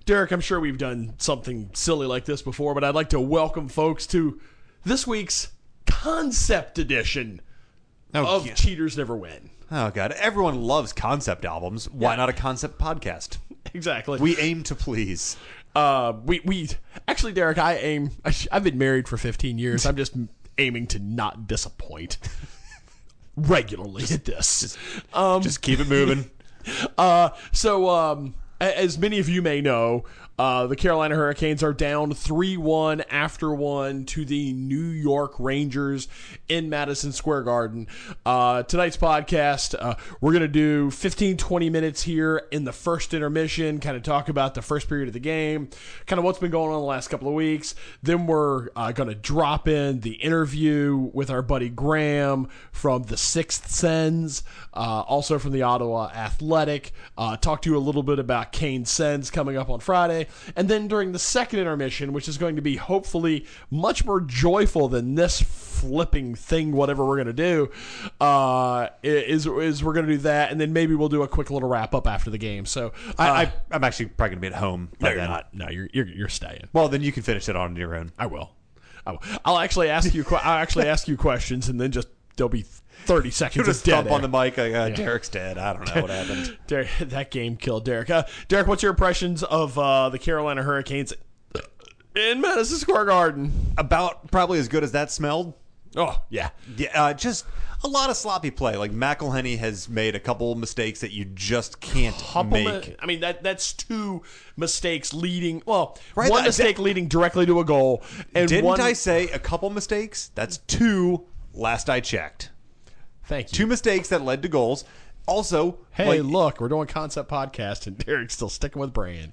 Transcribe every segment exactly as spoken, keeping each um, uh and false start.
Derek, I'm sure we've done something silly like this before, but I'd like to welcome folks to this week's concept edition oh, of yeah. Cheaters Never Win. Oh, God. Everyone loves concept albums. Why Yeah. not a concept podcast? Exactly. We aim to please. Uh, we we actually, Derek, I aim. I sh- I've been married for fifteen years. I'm just aiming to not disappoint regularly at this. Just, um, just keep it moving. uh, so, um, a- as many of you may know, uh, the Carolina Hurricanes are down three one after one to the New York Rangers in Madison Square Garden. Uh, tonight's podcast, uh, we're going to do fifteen, twenty minutes here in the first intermission, kind of talk about the first period of the game, kind of what's been going on the last couple of weeks. Then we're uh, going to drop in the interview with our buddy Graham from the Sixth Sense, uh, also from the Ottawa Athletic, uh, talk to you a little bit about Kane Sens coming up on Friday. And then during the second intermission, which is going to be hopefully much more joyful than this flipping thing, whatever we're going to do, uh, is, is we're going to do that. And then maybe we'll do a quick little wrap up after the game. So uh, I, I, I'm actually probably going to be at home. no, by you're then. not. No, you're, you're, you're staying. Well, then you can finish it on your own. I will. I will. I'll actually ask you, que- I'll actually ask you questions and then just, there'll be thirty seconds You'll of just dead stomp air. on the mic like, uh, Derek's dead. I don't know what happened. Derek, that game killed Derek. Uh, Derek, what's your impressions of uh, the Carolina Hurricanes in Madison Square Garden? About probably as good as that smelled. Oh, yeah. Yeah, uh, just a lot of sloppy play. Like McElhenney has made a couple mistakes that you just can't Couple make. mi- I mean, that that's two mistakes leading. Well, Right, one that- mistake leading directly to a goal, and Didn't one. I say a couple mistakes? That's two. Last I checked, Thank you. two mistakes that led to goals. Also, Hey, like, look, we're doing concept podcast, and Derek's still sticking with brand.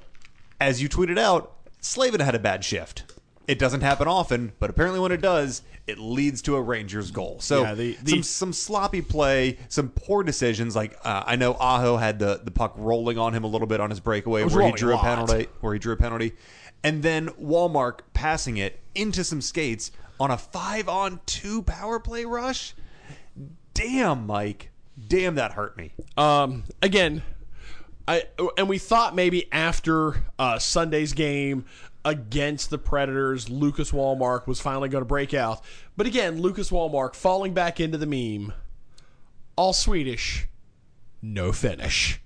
as you tweeted out, Slavin had a bad shift. It doesn't happen often, but apparently when it does, it leads to a Rangers goal. So Yeah, the- the- some some sloppy play, some poor decisions. Like uh, I know Aho had the, the puck rolling on him a little bit on his breakaway was where he rolling drew a a lot. penalty. Where he drew a penalty, and then Walmart passing it into some skates on a five on two power play rush. Damn, Mike. Damn, that hurt me. Um, again, I and we thought maybe after uh, Sunday's game against the Predators, Lucas Wallmark was finally going to break out. But again, Lucas Wallmark falling back into the meme. All Swedish, no finish.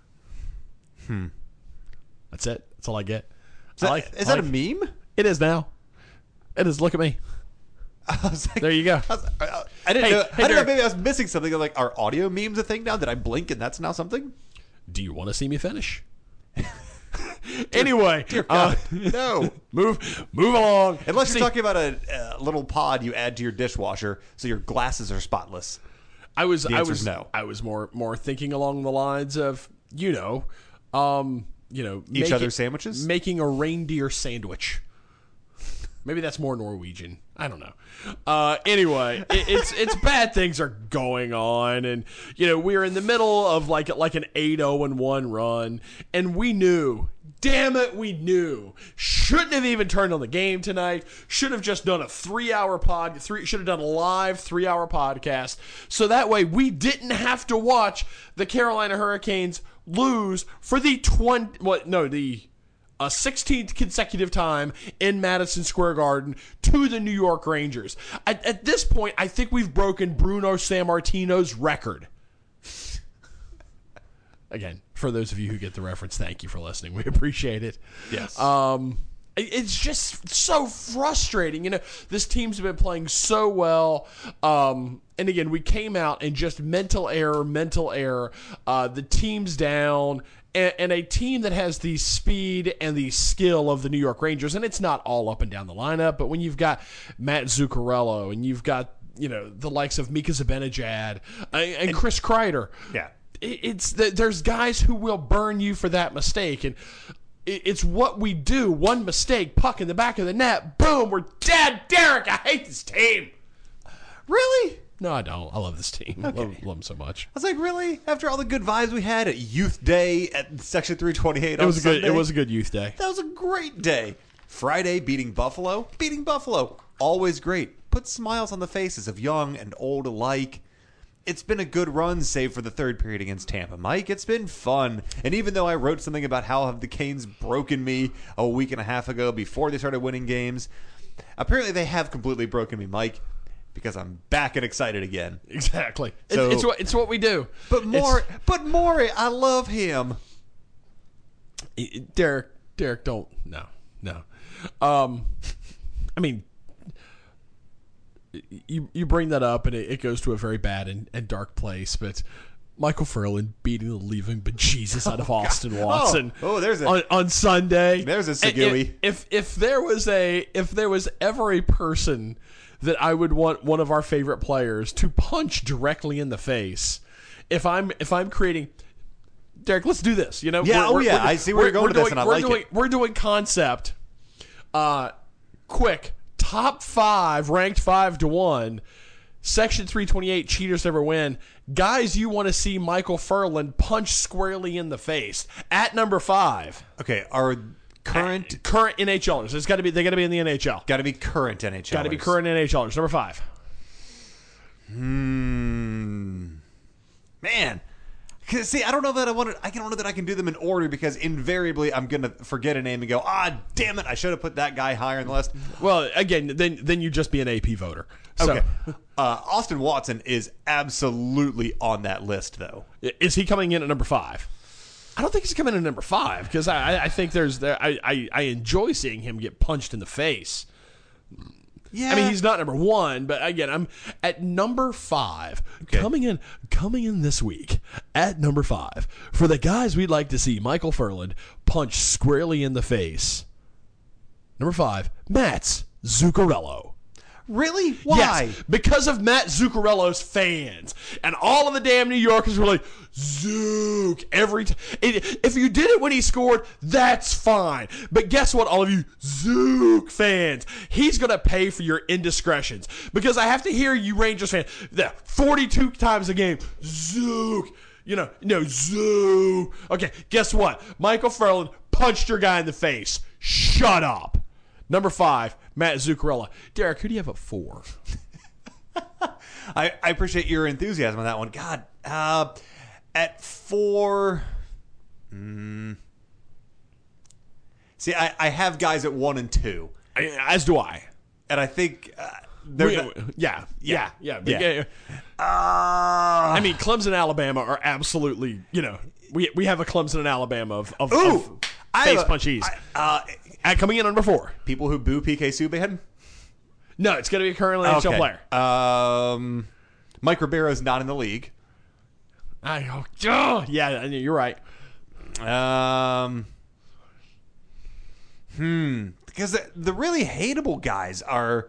Hmm. That's it. That's all I get. Is that, I like, is I that like- a meme? It is now. It is. Look at me. I was like, There you go. I, was- I- I didn't Hey, know. hey, I didn't know. Derek. Maybe I was missing something. Like, are audio memes a thing now? Did I blink and that's now something? Do you want to see me finish? Anyway, Dear uh, God, no. move move along. Unless See, you're talking about a, a little pod you add to your dishwasher so your glasses are spotless. I was The I answer's was no. I was more more thinking along the lines of, you know, um, you know, Each make other's it- sandwiches? making a reindeer sandwich. Maybe that's more Norwegian. I don't know. Uh, anyway, it, it's it's bad things are going on, and you know we're in the middle of like like an eight oh and one run, and we knew. Damn it, we knew. Shouldn't have even turned on the game tonight. Should have just done a three-hour pod. Three should have done a live three-hour podcast, so that way we didn't have to watch the Carolina Hurricanes lose for the twenty. What? No, the a sixteenth consecutive time in Madison Square Garden to the New York Rangers. At, at this point, I think we've broken Bruno Sammartino's record. Again, for those of you who get the reference, thank you for listening. We appreciate it. Yes. Um, it- it's just so frustrating. You know, this team's been playing so well. Um, and again, we came out and just mental error, mental error. Uh, the team's down. And, and a team that has the speed and the skill of the New York Rangers, and it's not all up and down the lineup, but when you've got Matt Zuccarello and you've got, you know, the likes of Mika Zibanejad uh, and, and Chris Kreider, Yeah. it- it's the, there's guys who will burn you for that mistake, and it, it's what we do. One mistake, puck in the back of the net, boom, we're dead. Derek, I hate this team. Really? No, I don't. I love this team. I love, love them so much. I was like, really? After all the good vibes we had at Youth Day at Section three twenty-eight It on was a good. Sunday, It was a good youth day. that was a great day. Friday, beating Buffalo. Beating Buffalo. Always great. Put smiles on the faces of young and old alike. it's been a good run, save for the third period against Tampa. Mike, it's been fun. And even though I wrote something about how have the Canes broken me a week and a half ago before they started winning games, apparently they have completely broken me, Mike, because I'm back and excited again. Exactly. So, it's, it's, what, it's what we do. But more, but Maury, I love him. Derek, Derek, don't. No, no. Um, I mean, you you bring that up, and it, it goes to a very bad and, and dark place. But Michael Furlan beating the living bejesus out of Oh, Austin Watson. Oh, oh, there's a on, on Sunday. There's a And Segui. If, if if there was a if there was ever a person that I would want one of our favorite players to punch directly in the face, if I'm if I'm creating. Derek, let's do this. You know, Yeah, oh, yeah, I see where you're going with this, doing, and I we're like doing, it. We're doing concept. Uh, quick top five, ranked five to one. Section three twenty-eight, cheaters never win. Guys, you want to see Michael Furlan punch squarely in the face at number five. Okay, our current At current NHLers. It's got to be. They got to be in the N H L. got to be current N H L. Got to be current NHLers. Number five. Hmm. Man. 'Cause, see, I don't know that I want to. I don't know that I can do them in order because invariably I'm gonna forget a name and go, ah, damn it, I should have put that guy higher in the list. Well, again, then then you just be an A P voter. So, Okay, uh, Austin Watson is absolutely on that list, though. is he coming in at number five? I don't think he's coming in at number five because I, I think there's there. I, I I enjoy seeing him get punched in the face. Yeah, I mean, he's not number one, but again, I'm at number five. Okay. Coming in, coming in this week at number five for the guys we'd like to see Michael Furlan punch squarely in the face. Number five, Mats Zuccarello. really why? Yes, because of Matt Zuccarello's fans. And all of the damn New Yorkers were like, Zook, every time. If you did it when he scored, that's fine. But guess what, all of you Zook fans? He's going to pay for your indiscretions. Because I have to hear you Rangers fans, that forty-two times a game, Zook. You know, no, Zook. Okay, guess what? Michael Furlan punched your guy in the face. Shut up. Number five, Matt Zuccarello. Derek, who do you have at four? I, I appreciate your enthusiasm on that one. God, uh, at four. Mm, see, I, I have guys at one and two, As do I. and I think uh, they're. We- not- yeah, yeah, yeah. But Yeah. yeah. Uh, I mean, Clemson and Alabama are absolutely, you know, we we have a Clemson and Alabama of, of, Ooh, of I face have a- punchies. I- uh, At coming in on number four. people who boo P K Subban. No, it's going to be a current N H L player. Um, Mike Ribeiro's not in the league. I, oh, oh, yeah, you're right. Um, hmm. Because the, the really hateable guys are,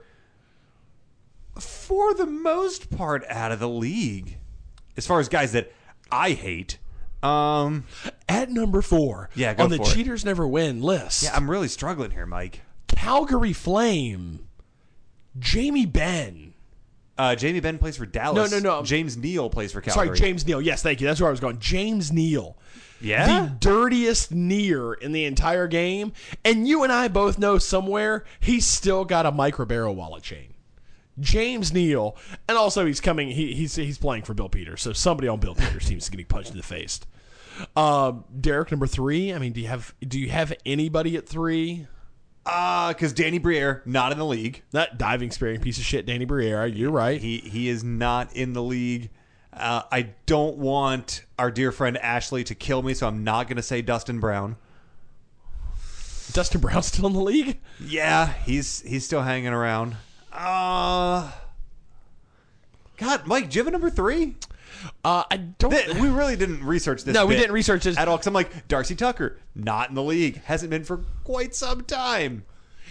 for the most part, out of the league. As far as guys that I hate. Um, At number four, Yeah, go on the for it. Cheaters Never Win list, yeah, I'm really struggling here, Mike. Calgary Flame, Jamie Benn. Uh, Jamie Benn plays for Dallas. No, no, no. James Neal plays for Calgary. Sorry, James Neal. Yes, thank you. That's where I was going. James Neal. Yeah? The dirtiest near in the entire game. And you and I both know somewhere he's still got a Mike Ribeiro wallet chain. James Neal. And also he's coming, he, he's he's playing for Bill Peters. So somebody on Bill Peters' team is getting punched in the face. Uh, Derek, number three. I mean, do you have do you have anybody at three? Uh, because Danny Briere, not in the league. That diving sparing piece of shit, Danny Briere. You're right. He he is not in the league. Uh, I don't want our dear friend Ashley to kill me, so I'm not going to say Dustin Brown. Dustin Brown still in the league? Yeah, he's he's still hanging around. Uh, God, Mike, do you have a number three? Uh, I don't. Th- We really didn't research this. No, we bit didn't research this. at all. Because I'm like, Darcy Tucker, not in the league, hasn't been for quite some time.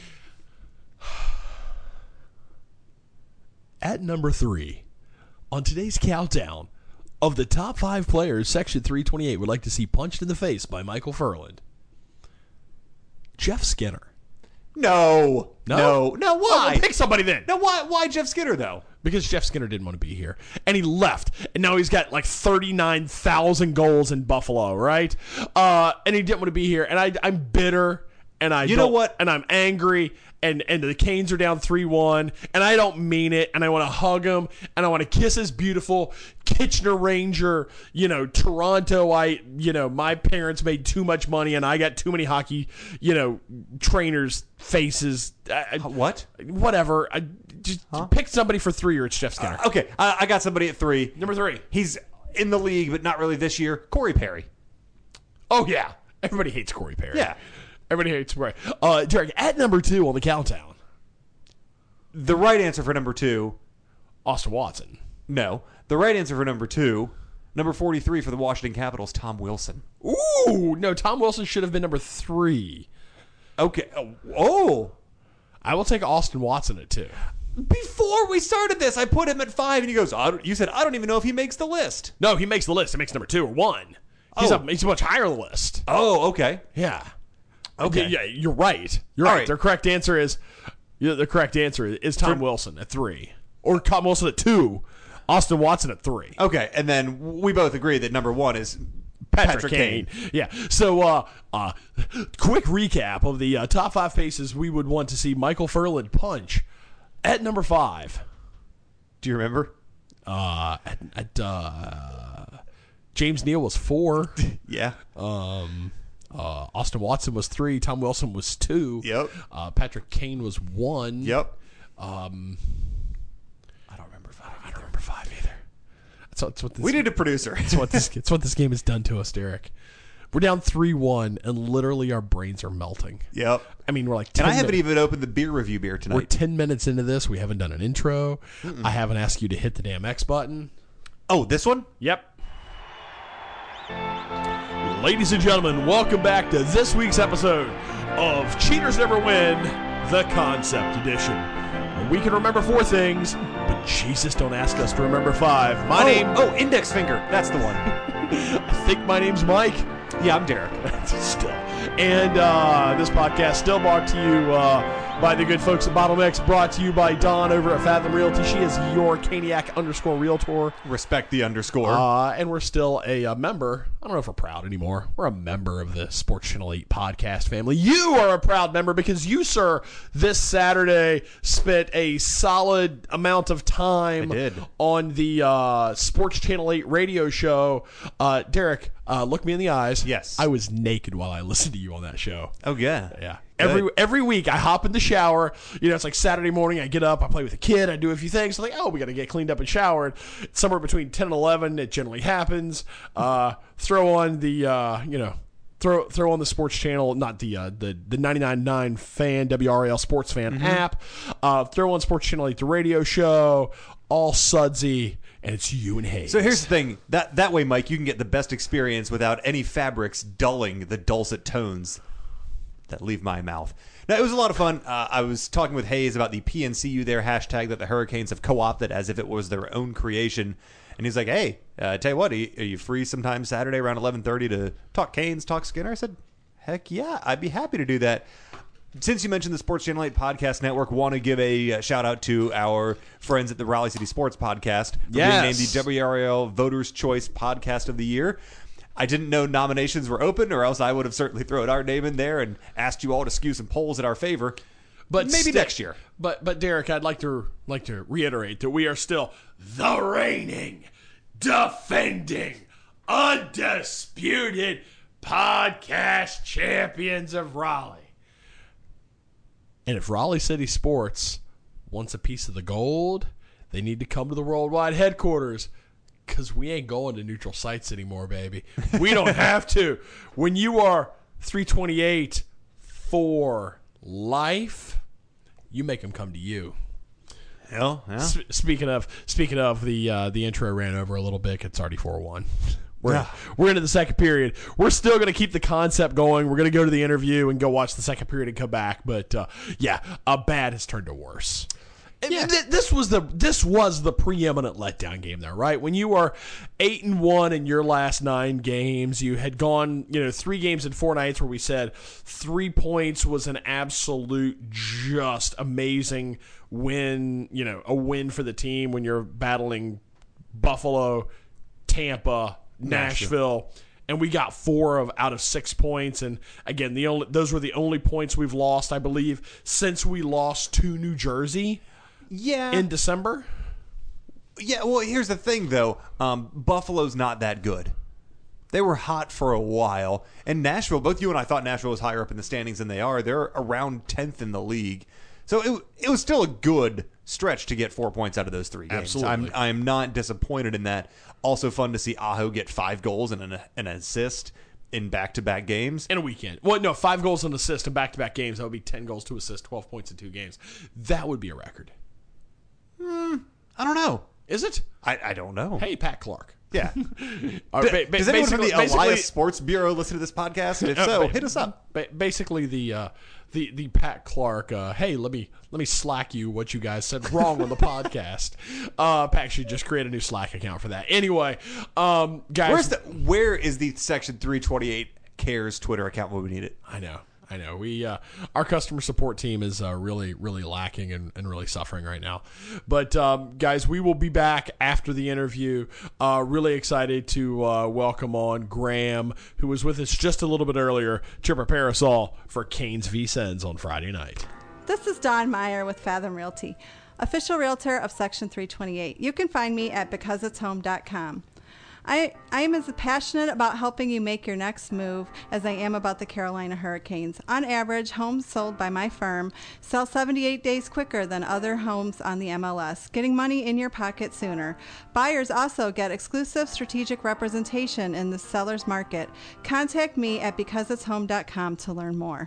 At number three, on today's countdown of the top five players Section three twenty-eight would like to see punched in the face by Michael Furlan, Jeff Skinner. No, No? no, no. Oh, Why? well, pick somebody then. No, why? Why Jeff Skinner though? Because Jeff Skinner didn't want to be here. And he left. And now he's got like thirty-nine thousand goals in Buffalo, right? Uh, and he didn't want to be here. And I, I'm bitter and I You know don't- what? and I'm angry, and and the Canes are down three one, and I don't mean it, and I want to hug him, and I want to kiss his beautiful Kitchener Ranger, you know, Toronto. I, you know, my parents made too much money, and I got too many hockey, you know, trainers' faces. I, What? Whatever. I, just pick somebody for three, or it's Jeff Skinner. Uh, okay, I, I got somebody at three. Number three. He's in the league, but not really this year. Corey Perry. Oh yeah, everybody hates Corey Perry. Yeah. Everybody hates Corey. Uh, Derek, at number two on the countdown, The right answer for number two, Austin Watson. no. The right answer for number two, number forty-three for the Washington Capitals, Tom Wilson. Ooh, no, Tom Wilson should have been number three. Okay. Oh. I will take Austin Watson at two. Before we started this, I put him at five, and he goes, I don't, you said, I don't even know if he makes the list. No, he makes the list. He makes number two or one. He's, Oh. up, he's much higher on the list. Oh, okay. Yeah. Okay. Yeah, you're right. You're All right. right. The correct answer is yeah, the correct answer is Tom Wilson at three, or Tom Wilson at two, Austin Watson at three. Okay, and then we both agree that number one is Patrick, Patrick Kane. Kane. Yeah. So, uh, uh, quick recap of the uh, top five faces we would want to see Michael Furland punch at number five. Do you remember? Uh, at, at uh, James Neal was four. Yeah. Um, uh, Austin Watson was three. Tom Wilson was two. Yep. Uh, Patrick Kane was one. Yep. Um, I don't remember five. I don't remember five either. That's, that's what this. We need a producer. It's what this. It's what this game has done to us, Derek. We're down three one, and literally our brains are melting. Yep. I mean, we're like, ten And I haven't min- even opened the beer review beer tonight. We're ten minutes into this. We haven't done an intro. I haven't asked you to hit the damn X button. Oh, this one? Yep. Ladies and gentlemen, welcome back to this week's episode of Cheaters Never Win, the Concept Edition. And we can remember four things, but Jesus, don't ask us to remember five. My oh, name, Oh, index finger. That's the one. I think my name's Mike. Yeah, I'm Derek. Still. And uh, this podcast still brought to you uh, by the good folks at Bottle Mix, brought to you by Dawn over at Fathom Realty. She is your Caniac underscore realtor. Respect the underscore. Uh, and we're still a, a member. I don't know if we're proud anymore. We're a member of the Sports Channel eight podcast family. You are a proud member because you, sir, this Saturday spent a solid amount of time I did. on the uh, Sports Channel eight radio show. Uh, Derek, uh, look me in the eyes. Yes. I was naked while I listened to you on that show. oh, yeah. Yeah. Good. Every every week I hop in the shower. You know, it's like Saturday morning. I get up, I play with a kid, I do a few things. I'm like, oh, we got to get cleaned up and showered. Somewhere between ten and eleven, it generally happens. Uh, throw on the, uh, you know, throw throw on the sports channel, not the uh, the the ninety-nine point nine fan W R L Sports Fan Mm-hmm. app. Uh, throw on Sports Channel eight, the radio show, all sudsy, and it's you and Hayes. So here's the thing. That that way, Mike, you can get the best experience without any fabrics dulling the dulcet tones that leave my mouth. Now, it was a lot of fun. Uh, I was talking with Hayes about the P N C U there hashtag that the Hurricanes have co-opted as if it was their own creation. And he's like, hey, uh, tell you what, are you, are you free sometime Saturday around eleven thirty to talk Canes, talk Skinner? I said, heck yeah, I'd be happy to do that. Since you mentioned the Sports Channel eight Podcast Network, want to give a uh, shout out to our friends at the Raleigh City Sports Podcast for being Yes. named the W R L Voters' Choice Podcast of the Year. I didn't know nominations were open, or else I would have certainly thrown our name in there and asked you all to skew some polls in our favor. But maybe sti- next year. But but Derek, I'd like to like to reiterate that we are still the reigning, defending, undisputed podcast champions of Raleigh. And if Raleigh City Sports wants a piece of the gold, they need to come to the worldwide headquarters. Because we ain't going to neutral sites anymore, baby. We don't have to. When you are three twenty-eight for life, you make them come to you. Hell, yeah. S- speaking of speaking of the uh, the intro ran over a little bit. It's already four one. We're Yeah. we're into the second period. We're still going to keep the concept going. We're going to go to the interview and go watch the second period and come back. But uh, yeah, a bad has turned to worse. Yeah. Th- This was the this was the preeminent letdown game, though, right? When you are eight and one in your last nine games, you had gone, you know, three games in four nights where we said three points was an absolute, just amazing win. You know, a win for the team when you're battling Buffalo, Tampa, Nashville, Nashville. and we got four of out of six points. And again, the only those were the only points we've lost, I believe, since we lost to New Jersey. Yeah. In December. Yeah. Well, here's the thing, though. Um, Buffalo's not that good. They were hot for a while. And Nashville, both you and I thought Nashville was higher up in the standings than they are. They're around tenth in the league. So it, it was still a good stretch to get four points out of those three games. Absolutely. I'm, I'm not disappointed in that. Also fun to see Aho get five goals and an, an assist in back-to-back games. In a weekend. Well, no, five goals and assist in back-to-back games. That would be ten goals to assist, twelve points in two games. That would be a record. Hmm, I don't know. Is it? I, I don't know. Hey, Pat Clark. Yeah. Or, D- ba- does anyone from the basically- Elias Sports Bureau listen to this podcast? If so, hit us up. Ba- Basically, the uh, the the Pat Clark. Uh, hey, let me let me Slack you what you guys said wrong on the podcast. Uh, Pat should just create a new Slack account for that. Anyway, um, guys, Where's the where is the Section three twenty-eight Cares Twitter account when we need it? I know. I know we uh, our customer support team is uh, really really lacking and, and really suffering right now. But um, guys, we will be back after the interview. Uh, really excited to uh, welcome on Graham, who was with us just a little bit earlier, to prepare us all for Canes v. Sens on Friday night. This is Dawn Meyer with Fathom Realty, official realtor of Section three twenty-eight. You can find me at because it's home dot com. I, I am as passionate about helping you make your next move as I am about the Carolina Hurricanes. On average, homes sold by my firm sell seventy-eight days quicker than other homes on the M L S, getting money in your pocket sooner. Buyers also get exclusive strategic representation in the seller's market. Contact me at because it's home dot com to learn more.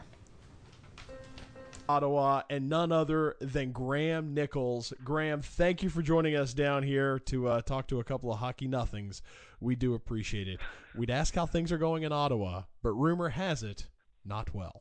Ottawa, and none other than Graham Nichols. Graham, thank you for joining us down here to uh, talk to a couple of hockey nothings. We do appreciate it. We'd ask how things are going in Ottawa, but rumor has it, not well.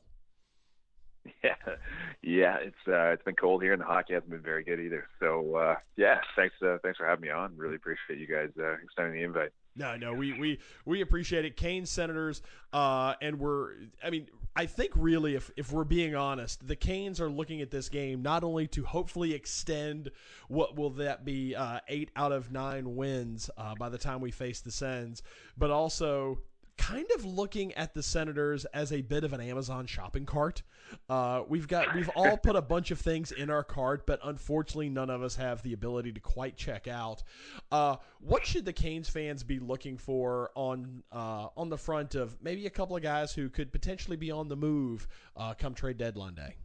Yeah, yeah, it's uh, it's been cold here, and the hockey hasn't been very good either. So uh, yeah, thanks uh, thanks for having me on. Really appreciate you guys uh, extending the invite. No, no, we we we appreciate it. Canes, Senators, uh, and we're. I mean, I think really, if if we're being honest, the Canes are looking at this game not only to hopefully extend what will that be uh, eight out of nine wins uh, by the time we face the Sens, but also kind of looking at the Senators as a bit of an Amazon shopping cart. Uh, we've got we've all put a bunch of things in our cart, but unfortunately, none of us have the ability to quite check out. Uh, what should the Canes fans be looking for on uh, on the front of maybe a couple of guys who could potentially be on the move uh, come trade deadline day?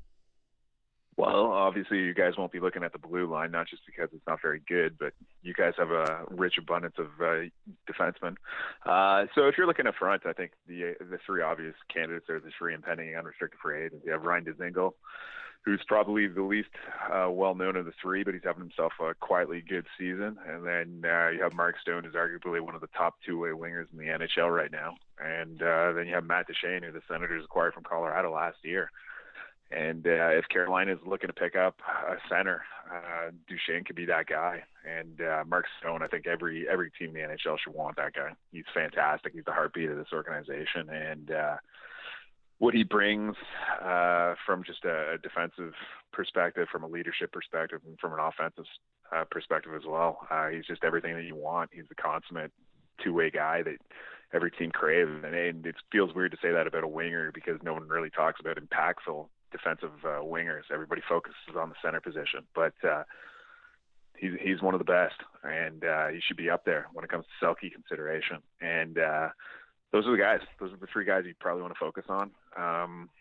Well, obviously, you guys won't be looking at the blue line, not just because it's not very good, but you guys have a rich abundance of uh, defensemen. Uh, so if you're looking up front, I think the the three obvious candidates are the three impending unrestricted free agents. You have Ryan Dzingel, who's probably the least uh, well-known of the three, but he's having himself a quietly good season. And then uh, you have Mark Stone, who's arguably one of the top two-way wingers in the N H L right now. And uh, then you have Matt Duchene, who the Senators acquired from Colorado last year. And uh, if Carolina is looking to pick up a center, uh, Duchene could be that guy. And uh, Mark Stone, I think every every team in the N H L should want that guy. He's fantastic. He's the heartbeat of this organization. And uh, what he brings uh, from just a, a defensive perspective, from a leadership perspective, and from an offensive uh, perspective as well, uh, he's just everything that you want. He's the consummate two-way guy that every team craves. And, and it feels weird to say that about a winger because no one really talks about impactful defensive uh, wingers. Everybody focuses on the center position, but uh, he's he's one of the best, and uh, he should be up there when it comes to Selke consideration. And uh, those are the guys. Those are the three guys you probably want to focus on. Um,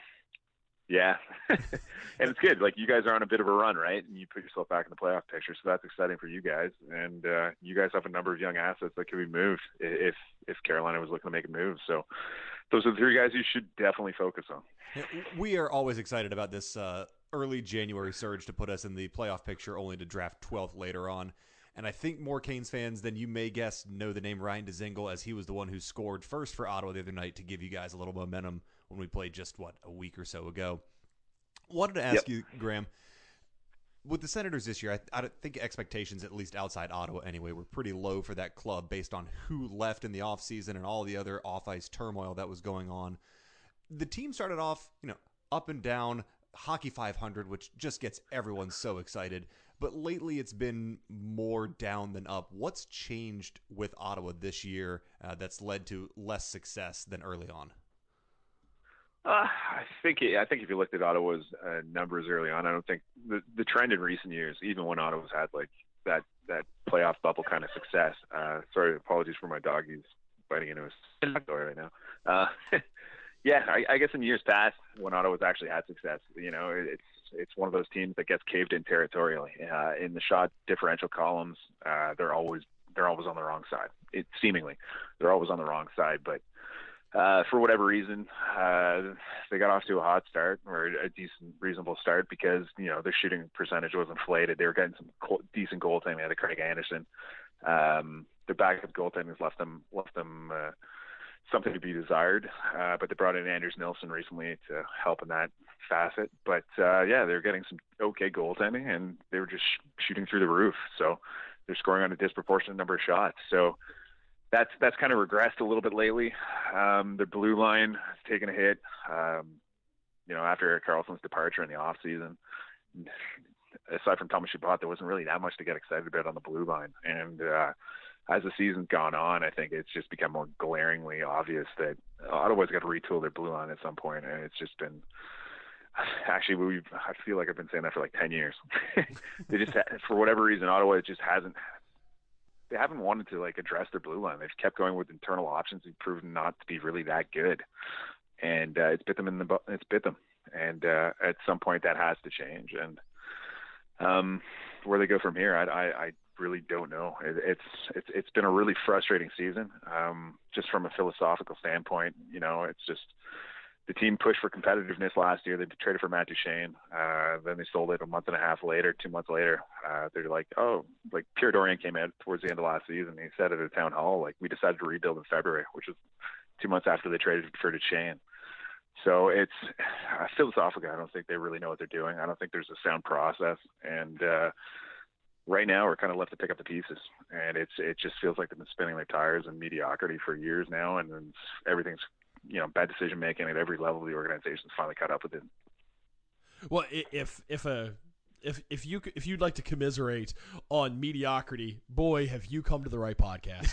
yeah, and it's good. Like, you guys are on a bit of a run, right? And you put yourself back in the playoff picture, so that's exciting for you guys. And uh, you guys have a number of young assets that could be moved if if Carolina was looking to make a move. So those are the three guys you should definitely focus on. We are always excited about this uh, early January surge to put us in the playoff picture, only to draft twelfth later on. And I think more Canes fans than you may guess know the name Ryan Dzingel, as he was the one who scored first for Ottawa the other night to give you guys a little momentum when we played just, what, a week or so ago. Wanted to ask yep. you, Graham, with the Senators this year, I, I think expectations, at least outside Ottawa anyway, were pretty low for that club based on who left in the offseason and all the other off-ice turmoil that was going on. The team started off, you know, up and down, Hockey five hundred, which just gets everyone so excited. but lately it's been more down than up. What's changed with Ottawa this year uh, that's led to less success than early on? Uh, I think I think if you looked at Ottawa's uh, numbers early on, I don't think the the trend in recent years, even when Ottawa's had like that that playoff bubble kind of success. Uh, sorry, apologies for my dog. He's biting into his door right now. Uh, yeah, I, I guess in years past, when Ottawa's actually had success, you know, it, it's it's one of those teams that gets caved in territorially. Uh, in the shot differential columns, uh, they're always they're always on the wrong side. It seemingly they're always on the wrong side, but. Uh, for whatever reason, uh, they got off to a hot start or a decent, reasonable start because, you know, their shooting percentage was inflated. They were getting some co- decent goaltending. They had a Craig Anderson. Um, the backup goaltending has left them, left them, uh, something to be desired. Uh, but they brought in Anders Nilsson recently to help in that facet. But, uh, yeah, they're getting some okay goaltending and they were just sh- shooting through the roof. So they're scoring on a disproportionate number of shots. So, That's that's kind of regressed a little bit lately. Um, the blue line has taken a hit. Um, you know, after Erik Karlsson's departure in the off season, aside from Thomas Chabot, there wasn't really that much to get excited about on the blue line. And uh, as the season's gone on, I think it's just become more glaringly obvious that Ottawa's got to retool their blue line at some point, and it's just been. Actually, we I feel like I've been saying that for like ten years. They just, for whatever reason, Ottawa just hasn't. They haven't wanted to like address their blue line. They've kept going with internal options and proven not to be really that good. And uh, it's bit them in the bu- it's bit them. And uh, at some point that has to change. And um, where they go from here, I, I, I really don't know. It, it's it's it's been a really frustrating season. Um, just from a philosophical standpoint, you know, it's just. The team pushed for competitiveness last year. They traded for Matt Duchene. Uh, then they sold it a month and a half later, two months later. Uh, they're like, oh, like Pierre Dorion came out towards the end of last season. He said at a town hall, like, we decided to rebuild in February, which was two months after they traded for Duchene. So it's uh, philosophically, I don't think they really know what they're doing. I don't think there's a sound process. And uh, right now we're kind of left to pick up the pieces. And it's it just feels like they've been spinning their tires in mediocrity for years now. And then everything's you know, bad decision making at every level of the organization's finally caught up with it. Well, if if a if if you if you'd like to commiserate on mediocrity, boy, have you come to the right podcast.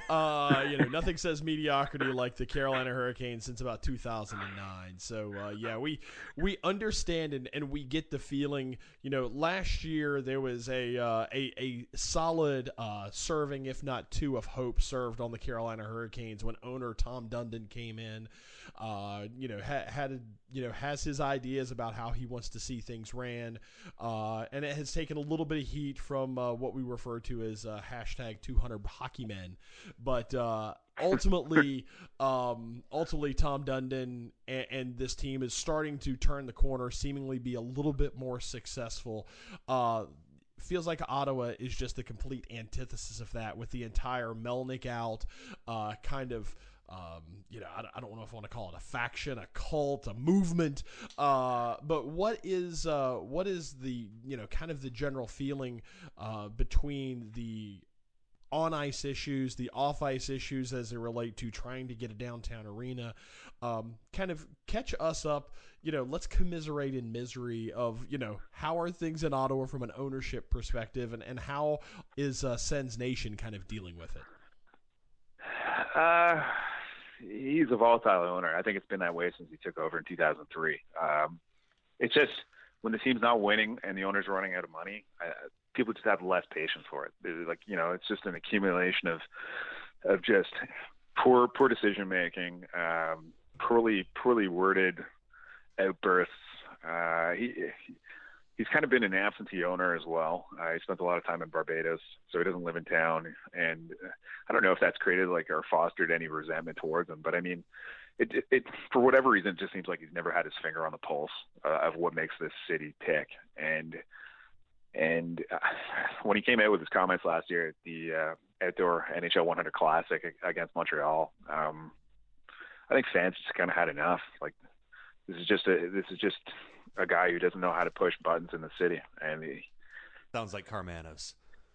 uh, you know, nothing says mediocrity like the Carolina Hurricanes since about two thousand nine. So uh, yeah, we we understand and, and we get the feeling. You know, last year there was a uh, a a solid uh, serving, if not two, of hope served on the Carolina Hurricanes when owner Tom Dundon came in. Uh, you know, had, had you know has his ideas about how he wants to see things ran. Uh, Uh, and it has taken a little bit of heat from uh, what we refer to as uh, hashtag two hundred hockey men. But uh, ultimately, um, ultimately, Tom Dundon and, and this team is starting to turn the corner, seemingly be a little bit more successful. Uh, feels like Ottawa is just the complete antithesis of that, with the entire Melnyk out, uh, kind of. Um, you know, I, I don't know if I want to call it a faction, a cult, a movement. Uh, but what is uh, what is the you know kind of the general feeling uh, between the on ice issues, the off ice issues as they relate to trying to get a downtown arena? Um, kind of catch us up. You know, let's commiserate in misery of you know how are things in Ottawa from an ownership perspective, and and how is uh, Sens Nation kind of dealing with it? Uh, he's a volatile owner. I think it's been that way since he took over in two thousand three. Um, it's just when the team's not winning and the owner's running out of money, uh, people just have less patience for it. They're like, you know, it's just an accumulation of of just poor poor decision making, um, poorly poorly worded outbursts. Uh, he. he He's kind of been an absentee owner as well. Uh, he spent a lot of time in Barbados, so he doesn't live in town. And uh, I don't know if that's created like or fostered any resentment towards him. But I mean, it, it, it for whatever reason, it just seems like he's never had his finger on the pulse uh, of what makes this city tick. And and uh, when he came out with his comments last year at the uh, outdoor N H L one hundred Classic against Montreal, um, I think fans just kind of had enough. Like this is just a this is just. a guy who doesn't know how to push buttons in the city. And he sounds like Carmanos.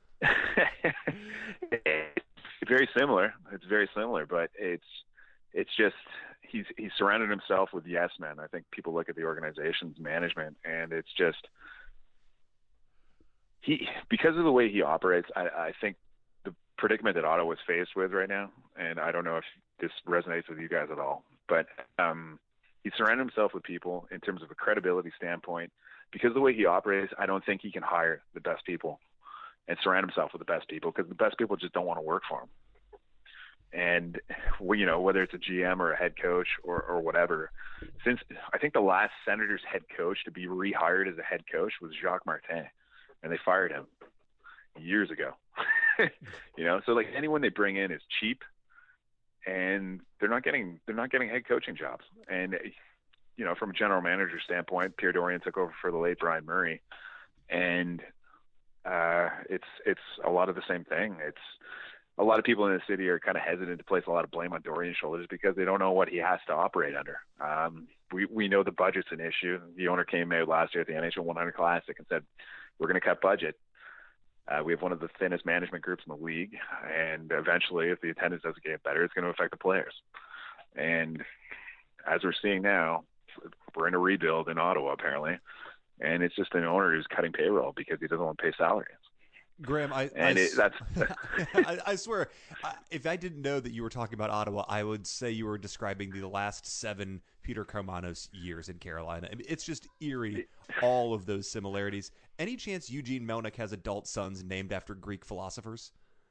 It's very similar. It's very similar, but it's, it's just, he's, he's surrounded himself with yes men. I think people look at the organization's management and it's just, he because of the way he operates, I, I think the predicament that Ottawa is faced with right now, and I don't know if this resonates with you guys at all, but um, he surrounded himself with people in terms of a credibility standpoint. Because of the way he operates, I don't think he can hire the best people and surround himself with the best people, because the best people just don't want to work for him. And, well, you know, whether it's a G M or a head coach or, or whatever, since I think the last Senators head coach to be rehired as a head coach was Jacques Martin, and they fired him years ago. You know, so like anyone they bring in is cheap, and they're not getting they're not getting head coaching jobs. And, you know, from a general manager standpoint, Pierre Dorion took over for the late Brian Murray, and uh, it's it's a lot of the same thing. It's a lot of people in the city are kind of hesitant to place a lot of blame on Dorian's shoulders because they don't know what he has to operate under. Um, we we know the budget's an issue. The owner came out last year at the N H L one hundred Classic and said, we're going to cut budget. Uh, we have one of the thinnest management groups in the league, and eventually, if the attendance doesn't get better, it's going to affect the players. And as we're seeing now, we're in a rebuild in Ottawa, apparently, and it's just an owner who's cutting payroll because he doesn't want to pay salaries. Graham, I and I, it, that's I, I swear, I, if I didn't know that you were talking about Ottawa, I would say you were describing the last seven Peter Karmanos years in Carolina. I mean, it's just eerie, all of those similarities. Any chance Eugene Melnyk has adult sons named after Greek philosophers?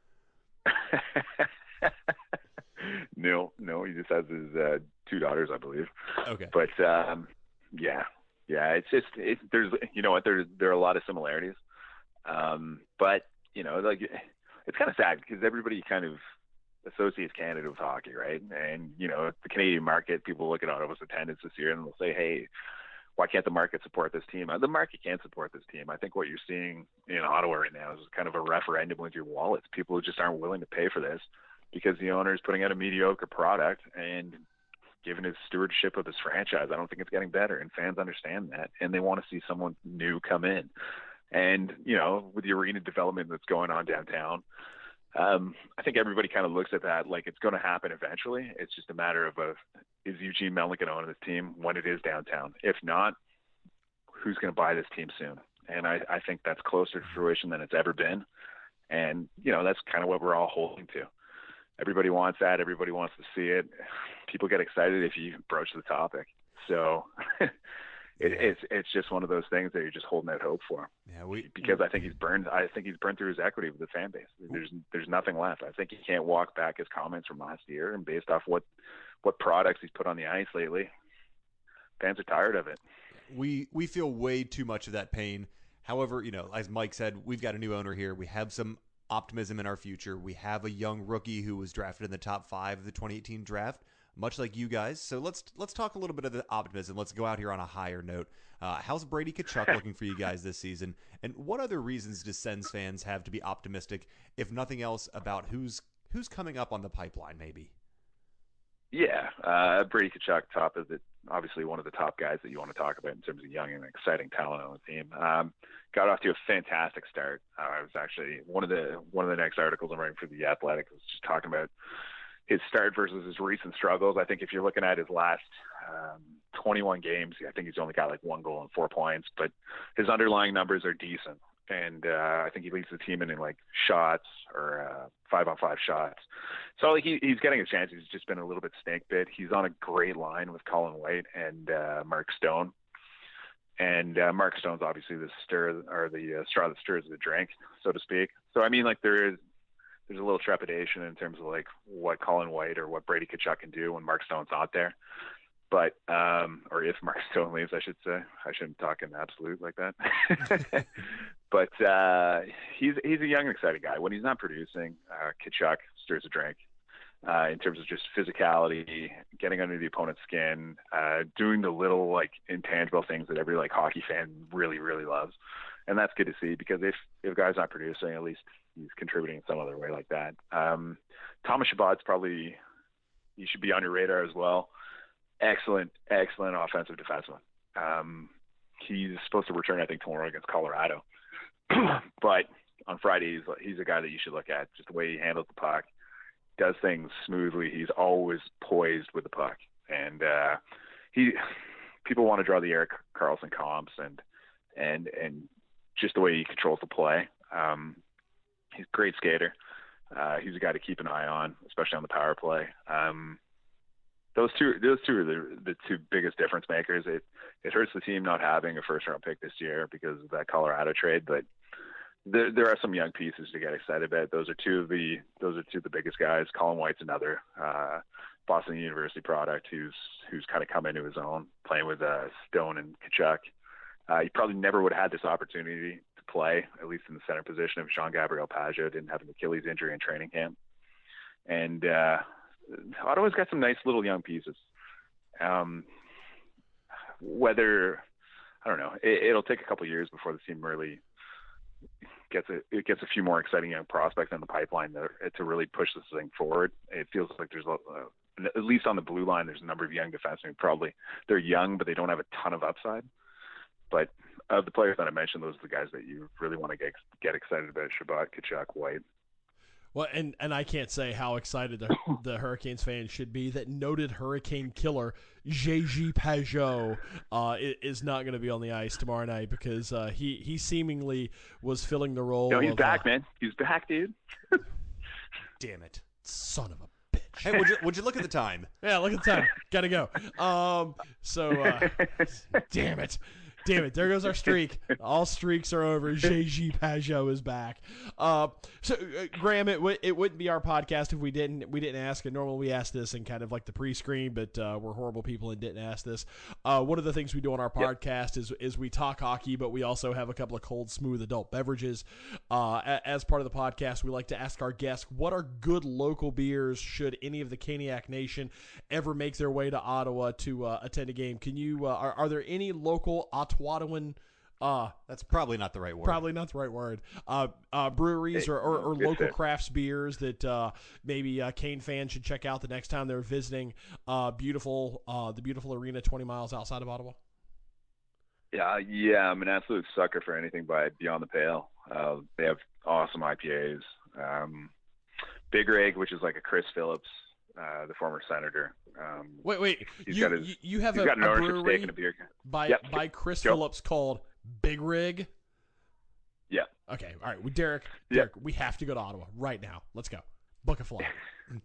no, no, he just has his uh, two daughters, I believe. Okay, but um, yeah, yeah, it's just it, there's you know what there's there are a lot of similarities. Um, but you know, like it's kind of sad because everybody kind of associates Canada with hockey, right? And you know, the Canadian market, people look at Ottawa's attendance this year and they'll say, "Hey, why can't the market support this team?" The market can't support this team. I think what you're seeing in Ottawa right now is kind of a referendum with your wallets. People just aren't willing to pay for this because the owner is putting out a mediocre product, and given his stewardship of his franchise, I don't think it's getting better. And fans understand that, and they want to see someone new come in. And, you know, with the arena development that's going on downtown, um, I think everybody kind of looks at that like it's going to happen eventually. It's just a matter of, a, is Eugene Melnyk going to own this team when it is downtown? If not, who's going to buy this team soon? And I, I think that's closer to fruition than it's ever been. And, you know, that's kind of what we're all holding to. Everybody wants that. Everybody wants to see it. People get excited if you broach the topic. So It, it's it's just one of those things that you're just holding out hope for. Yeah, we because I think he's burned. I think he's burned through his equity with the fan base. There's there's nothing left. I think he can't walk back his comments from last year, and based off what what products he's put on the ice lately, fans are tired of it. We we feel way too much of that pain. However, you know, as Mike said, we've got a new owner here. We have some optimism in our future. We have a young rookie who was drafted in the top five of the twenty eighteen draft, much like you guys. So let's let's talk a little bit of the optimism. Let's go out here on a higher note. Uh, how's Brady Tkachuk looking for you guys this season? And what other reasons do Sens fans have to be optimistic, if nothing else, about who's who's coming up on the pipeline, maybe? Yeah, uh, Brady Tkachuk, top of the obviously one of the top guys that you want to talk about in terms of young and exciting talent on the team. Um, got off to a fantastic start. Uh, I was actually one of the one of the next articles I'm writing for The Athletic was just talking about his start versus his recent struggles. I think if you're looking at his last um, twenty-one games, I think he's only got like one goal and four points, but his underlying numbers are decent. And uh, I think he leads the team in, in like shots or uh, five on five shots. So like, he, he's getting a chance. He's just been a little bit snake bit. He's on a great line with Colin White and uh, Mark Stone. And uh, Mark Stone's obviously the stir or the uh, straw that stirs the drink, so to speak. So I mean, like there is there's a little trepidation in terms of like what Colin White or what Brady Tkachuk can do when Mark Stone's not there. But um, or if Mark Stone leaves, I should say. I shouldn't talk in absolute like that. But uh, he's he's a young, exciting guy. When he's not producing, uh, Tkachuk stirs a drink uh, in terms of just physicality, getting under the opponent's skin, uh, doing the little like intangible things that every like hockey fan really, really loves. And that's good to see because if if a guy's not producing, at least he's contributing in some other way like that. Um, Thomas Chabot's probably he should be on your radar as well. Excellent, excellent offensive defenseman. Um, he's supposed to return, I think, tomorrow against Colorado. But on Friday, he's, he's a guy that you should look at. Just the way he handles the puck, does things smoothly. He's always poised with the puck, and uh, he. People want to draw the Erik Karlsson comps and and and just the way he controls the play. Um, he's a great skater. Uh, he's a guy to keep an eye on, especially on the power play. Um, those two, those two are the, the two biggest difference makers. It it hurts the team not having a first round pick this year because of that Colorado trade, but there there are some young pieces to get excited about. Those are two of the those are two of the biggest guys. Colin White's another uh, Boston University product who's who's kind of come into his own, playing with uh, Stone and Tkachuk. Uh, he probably never would have had this opportunity to play, at least in the center position, if Jean-Gabriel Pageau didn't have an Achilles injury in training camp. And uh, Ottawa's got some nice little young pieces. Um, whether, I don't know, it, it'll take a couple of years before the team really gets a, it gets a few more exciting young prospects in the pipeline to, to really push this thing forward. It feels like there's, a, uh, at least on the blue line, there's a number of young defensemen who probably, they're young, but they don't have a ton of upside. But of the players that I mentioned, those are the guys that you really want to get get excited about: Chabot, Tkachuk, White. Well, and, and I can't say how excited the, the Hurricanes fans should be that noted hurricane killer J G Pageau uh, is not going to be on the ice tomorrow night because uh, he he seemingly was filling the role. No, he's of, back, uh, man. He's back, dude. Damn it. Son of a bitch. Hey, would you, would you look at the time? Yeah, look at the time. Gotta go. Um, so, uh, damn it. Damn it! There goes our streak. All streaks are over. J G Pageau is back. Uh, so, uh, Graham, it w- it wouldn't be our podcast if we didn't we didn't ask it. Normally, we ask this in kind of like the pre-screen, but uh, we're horrible people and didn't ask this. Uh, one of the things we do on our podcast yep. is is we talk hockey, but we also have a couple of cold, smooth adult beverages. Uh, a- as part of the podcast, we like to ask our guests what are good local beers should any of the Caniac Nation ever make their way to Ottawa to uh, attend a game. Can you uh, are are there any local Ottawawan, uh, That's probably not the right word. probably not the right word, uh, uh, breweries or, or, or Good local fit. crafts beers that uh, maybe uh, Cane fans should check out the next time they're visiting uh, beautiful, uh, the beautiful arena twenty miles outside of Ottawa? Yeah, yeah, I'm an absolute sucker for anything by Beyond the Pale. Uh, they have awesome I P As. Um, Big Rig, which is like a Chris Phillips, uh, the former senator. Um, Wait, wait, he's you, got his, you you have he's a, got an a ownership brewery stake in a beer. by Yep. by Chris Joe. Phillips called Big Rig. Yeah. Okay, all right. Well, Derek, Yeah. Derek, we have to go to Ottawa right now. Let's go. Book a flight.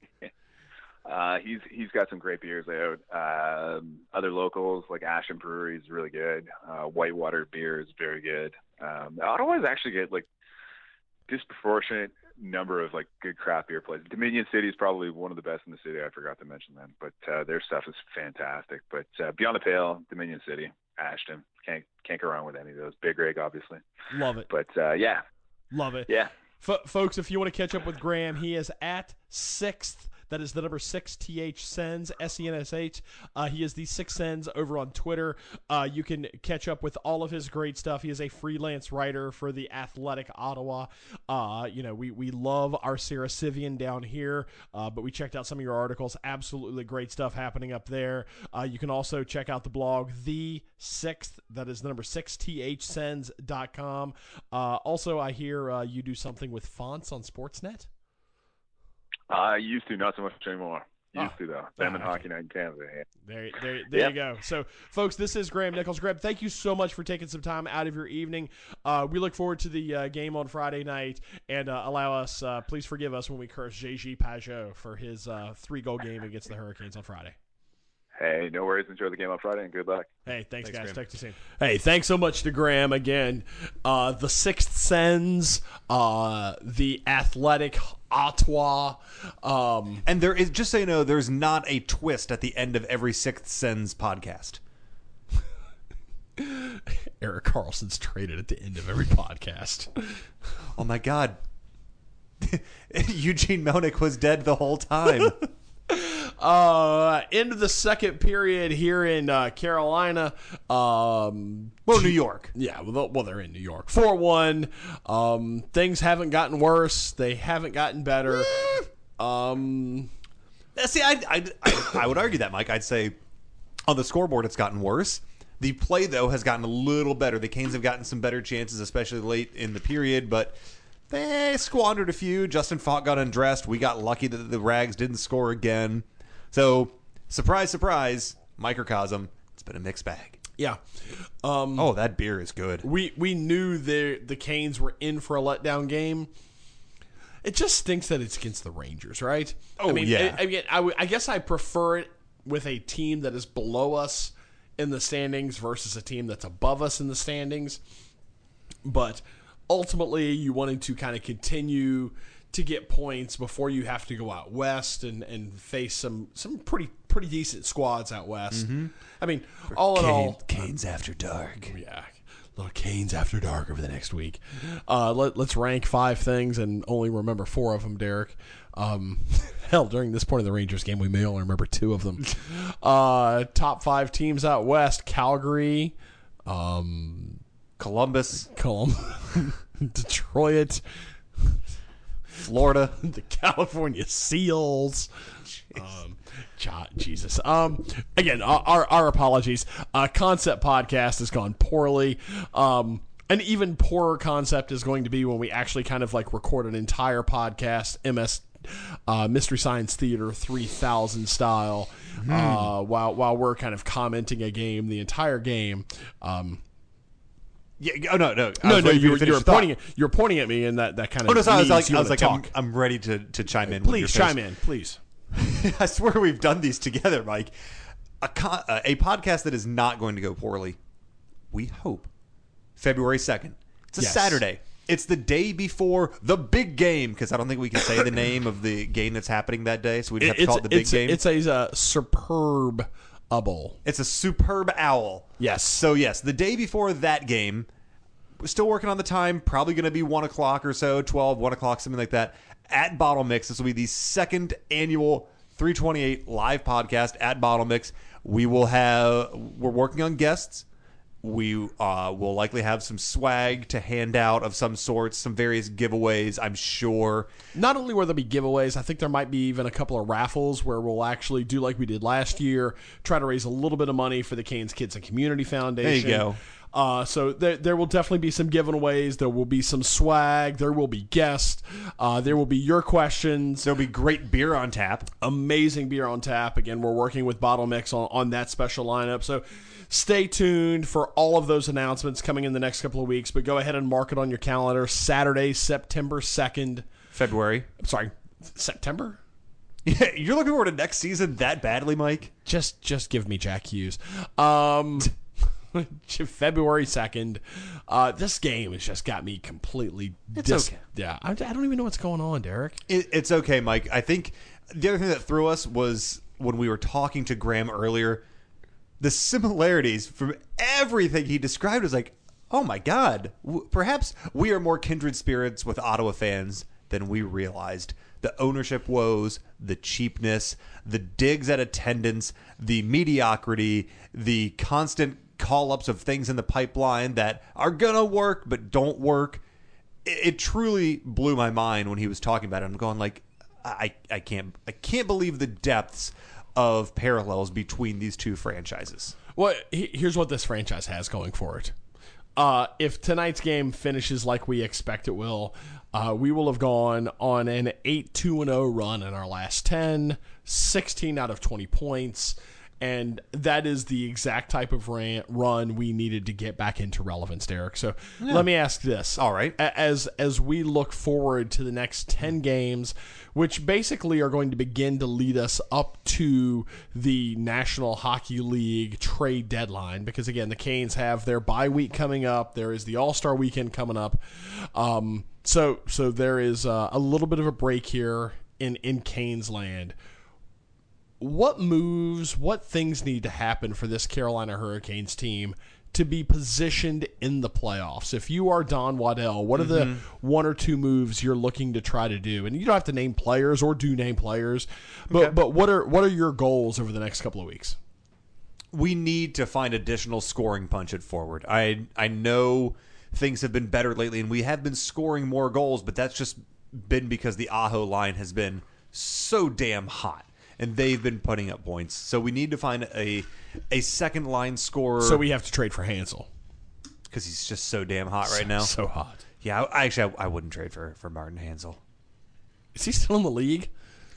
Uh, he's he's got some great beers out. Um, other locals like Ashton Brewery is really good. Uh, Whitewater beer is very good. Um, Ottawa's actually get like disproportionate number of like good craft beer places. Dominion City is probably one of the best in the city. I forgot to mention that, but uh, their stuff is fantastic. But uh, Beyond the Pale, Dominion City, Ashton, can't can't go wrong with any of those. Big Rig, obviously. Love it. But uh, yeah, Love it. yeah. F- folks, if you want to catch up with Graham, he is at sixth. That is the number six, T H Sens, S E N S H. Uh, he is the Six Sens over on Twitter. Uh, you can catch up with all of his great stuff. He is a freelance writer for the Athletic Ottawa. Uh, you know, we, we love our Sarah Sivian down here, uh, but we checked out some of your articles. Absolutely great stuff happening up there. Uh, you can also check out the blog, The Sixth. That is the number six, T H Sens dot com. Uh, also, I hear uh, you do something with fonts on Sportsnet. I uh, used to, not so much anymore. Used Oh. to though. Them Oh, and okay. Hockey Night in Canada. Yeah. There, there, there Yep. you go. So, folks, this is Graham Nichols. Graham, thank you so much for taking some time out of your evening. Uh, we look forward to the uh, game on Friday night, and uh, allow us, uh, please forgive us when we curse J G Pageau for his uh, three-goal game against the Hurricanes on Friday. Hey, no worries. Enjoy the game on Friday and good luck. Hey, thanks, Thanks, guys. Graham. Talk to you soon. Hey, thanks so much to Graham again. Uh, the Sixth Sens, uh, the Athletic Ottawa. Um, And there is, just so you know, there's not a twist at the end of every Sixth Sens podcast. Eric Carlson's traded at the end of every podcast. Oh my God. Eugene Melnick was dead the whole time. Uh, end of the second period here in uh, Carolina. Um, Well, New York. yeah, well, well, they're in New York. four one. Um, things haven't gotten worse. They haven't gotten better. Um, See, I, I, I, I would argue that, Mike. I'd say on the scoreboard it's gotten worse. The play, though, has gotten a little better. The Canes have gotten some better chances, especially late in the period, but they squandered a few. Justin Falk got undressed. We got lucky that the Rags didn't score again. So, surprise, surprise, microcosm, it's been a mixed bag. Yeah. Um, Oh, that beer is good. we we knew the the Canes were in for a letdown game. It just stinks that it's against the Rangers, right? Oh, I mean, yeah. I, I mean, I, w- I guess I prefer it with a team that is below us in the standings versus a team that's above us in the standings. But ultimately, you wanted to kind of continue to get points before you have to go out west and, and face some some pretty pretty decent squads out west. Mm-hmm. I mean, all in all, Canes After Dark. yeah, little Canes After Dark over the next week. Uh, let, let's rank five things and only remember four of them, Derek. Um, hell, during this point of the Rangers game, we may only remember two of them. Uh, top five teams out west: Calgary, um, Columbus, Colum, Detroit, Florida. the California Seals. Um, Jesus. Um, again, our our apologies. Uh, concept podcast has gone poorly. Um, an even poorer concept is going to be when we actually kind of like record an entire podcast, M S uh, Mystery Science Theater three thousand style, mm. uh, while while we're kind of commenting a game, the entire game. Um, Yeah. Oh no, no, I no, was no. waiting for You to were, finish you were the thought. pointing. You're pointing at me, and that, that kind of. Oh no, so I was means like, you I was wanna like, I'm, talk. I'm ready to, to chime in. when Please you're chime finished. in, please. I swear we've done these together, Mike. A con- uh, a podcast that is not going to go poorly. We hope. February second. It's a Yes. Saturday. It's the day before the big game because I don't think we can say the name of the game that's happening that day, so we just have to It's call it the big it's game. it's a uh, superb owl. It's a superb owl. Yes. So yes, the day before that game, we're still working on the time. Probably going to be one o'clock or so, twelve, one o'clock, something like that. At Bottle Mix, this will be the second annual three twenty-eight live podcast at Bottle Mix. We will have. We're working on guests. We uh, will likely have some swag to hand out of some sorts, some various giveaways, I'm sure. Not only will there be giveaways, I think there might be even a couple of raffles where we'll actually do like we did last year, try to raise a little bit of money for the Canes Kids and Community Foundation. There you go. Uh, so there, there will definitely be some giveaways. There will be some swag. There will be guests. Uh, there will be your questions. There'll be great beer on tap. Amazing beer on tap. Again, we're working with Bottle Mix on, on that special lineup. So stay tuned for all of those announcements coming in the next couple of weeks. But go ahead and mark it on your calendar. Saturday, September second. February. Sorry, September? Yeah, you're looking forward to next season that badly, Mike? Just just give me Jack Hughes. Um, February second. Uh, this game has just got me completely... It's dis- okay. Yeah, I, I don't even know what's going on, Derek. It, it's okay, Mike. I think the other thing that threw us was when we were talking to Graham earlier, the similarities from everything he described was like, oh my God, w- perhaps we are more kindred spirits with Ottawa fans than we realized. The ownership woes, the cheapness, the digs at attendance, the mediocrity, the constant call-ups of things in the pipeline that are gonna work but don't work. It, it truly blew my mind when he was talking about it. I'm going like, I, I can't I can't believe the depths of parallels between these two franchises. Well, he- here's what this franchise has going for it. Uh, if tonight's game finishes like we expect it will, uh, we will have gone on an eight two and oh run in our last ten, sixteen out of twenty points, and that is the exact type of ran- run we needed to get back into relevance, Derek. So let me ask this. All right. A- As, as we look forward to the next ten games, which basically are going to begin to lead us up to the National Hockey League trade deadline, because again, the Canes have their bye week coming up. There is the All-Star weekend coming up. Um, so so there is uh, a little bit of a break here in, in Canes land. What moves, what things need to happen for this Carolina Hurricanes team to be positioned in the playoffs? If you are Don Waddell, what are the one or two moves you're looking to try to do? And you don't have to name players or do name players, but Okay. but what are what are your goals over the next couple of weeks? We need to find additional scoring punch at forward. I I know things have been better lately, and we have been scoring more goals, but that's just been because the Aho line has been so damn hot, and they've been putting up points. So we need to find a a second line scorer. So we have to trade for Hansel. because he's just so damn hot right now. So hot. Yeah, I, I actually I, I wouldn't trade for for Martin Hansel. Is he still in the league?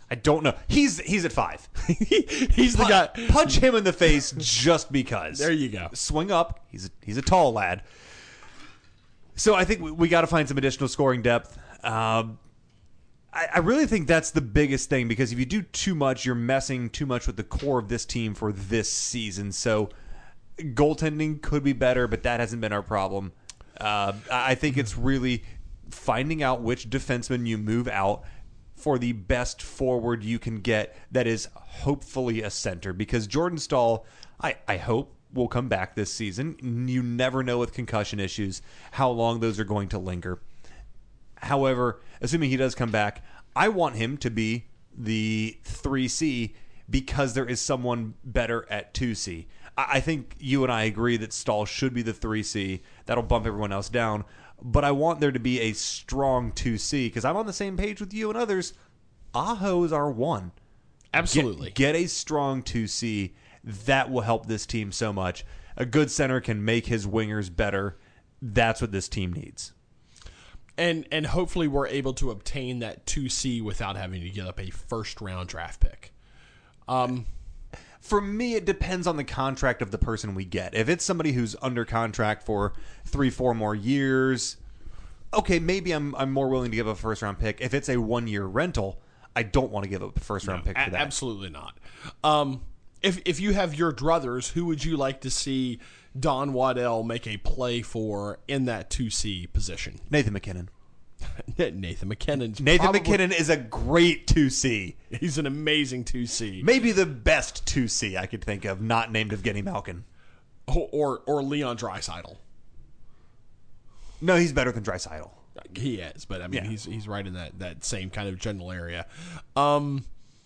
I don't know. He's he's at five. He's the guy. Punch him in the face just because. There you go. Swing up. He's a, he's a tall lad. So I think we, we got to find some additional scoring depth. Um, I, I really think that's the biggest thing, because if you do too much, you're messing too much with the core of this team for this season. So goaltending could be better, but that hasn't been our problem. Uh, I think it's really finding out which defenseman you move out for the best forward you can get that is hopefully a center, because Jordan Staal, I, I hope, will come back this season. You never know with concussion issues how long those are going to linger. However, assuming he does come back, I want him to be the three C because there is someone better at two C. I think you and I agree that Staal should be the three C. That'll bump everyone else down. But I want there to be a strong two C, because I'm on the same page with you and others. Aho is our one. Absolutely. Get, get a strong two C. That will help this team so much. A good center can make his wingers better. That's what this team needs. And and hopefully we're able to obtain that two C without having to give up a first-round draft pick. Um, For me, it depends on the contract of the person we get. If it's somebody who's under contract for three, four more years, okay, maybe I'm I'm more willing to give up a first-round pick. If it's a one-year rental, I don't want to give up a first-round no, pick for a- that. Absolutely not. Um, if if you have your druthers, who would you like to see Don Waddell make a play for in that two C position? Nathan McKinnon. Nathan McKinnon's Nathan probably, McKinnon is a great two C. He's an amazing two C. Maybe the best two C I could think of, not named Evgeny Malkin. Or or, or Leon Draisaitl. No, he's better than Draisaitl. He is, but I mean, Yeah. he's he's right in that, that same kind of general area. Um,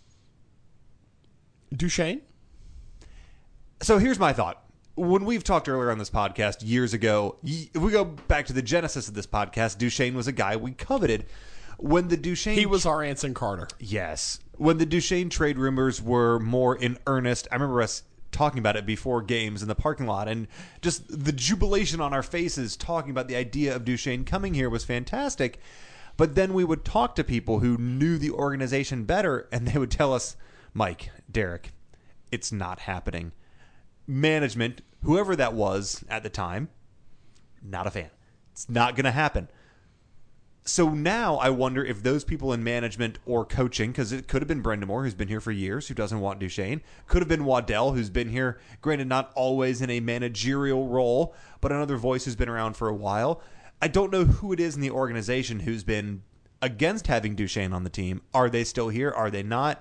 Duchesne? So here's my thought. When we've talked earlier on this podcast years ago, if we go back to the genesis of this podcast, Duchesne was a guy we coveted. When the Duchesne... He was our Anson Carter. Yes. When the Duchesne trade rumors were more in earnest, I remember us talking about it before games in the parking lot, and just the jubilation on our faces talking about the idea of Duchesne coming here was fantastic. But then we would talk to people who knew the organization better, and they would tell us, Mike, Derek, it's not happening. Management, whoever that was at the time, not a fan. It's not going to happen. So now I wonder if those people in management or coaching, because it could have been Brendamore, who's been here for years, who doesn't want Duchesne. Could have been Waddell, who's been here, granted not always in a managerial role, but another voice who's been around for a while. I don't know who it is in the organization who's been against having Duchesne on the team. Are they still here? Are they not?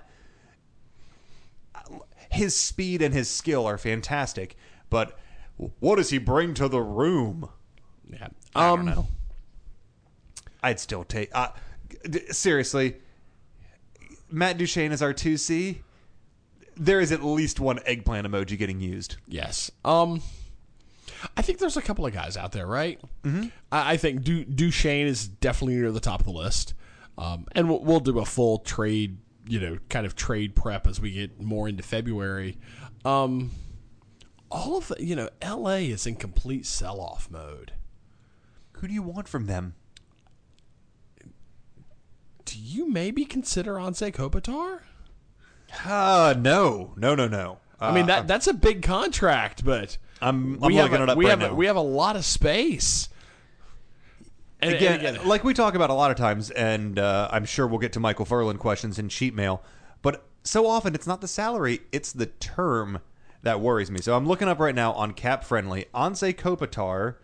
His speed and his skill are fantastic, but what does he bring to the room? Yeah. I Um, don't know. I'd still take... Uh, seriously, Matt Duchesne is our two C. There is at least one eggplant emoji getting used. Yes. Um, I think there's a couple of guys out there, right? Mm-hmm. I, I think du- Duchesne is definitely near the top of the list. Um, and we'll, we'll do a full trade, you know, kind of trade prep as we get more into February. Um, all of the, you know, L A is in complete sell-off mode. Who do you want from them? Do you maybe consider Anze Kopitar? Uh, no. No, no, no. Uh, I mean, that that's a big contract, but I'm, I'm we have looking a, it up we right have now. A, we have a lot of space. And, Again, and again, like we talk about a lot of times, and uh, I'm sure we'll get to Michael Furlan questions in cheat mail, but so often it's not the salary, it's the term that worries me. So I'm looking up right now on Cap Friendly. Anze Kopitar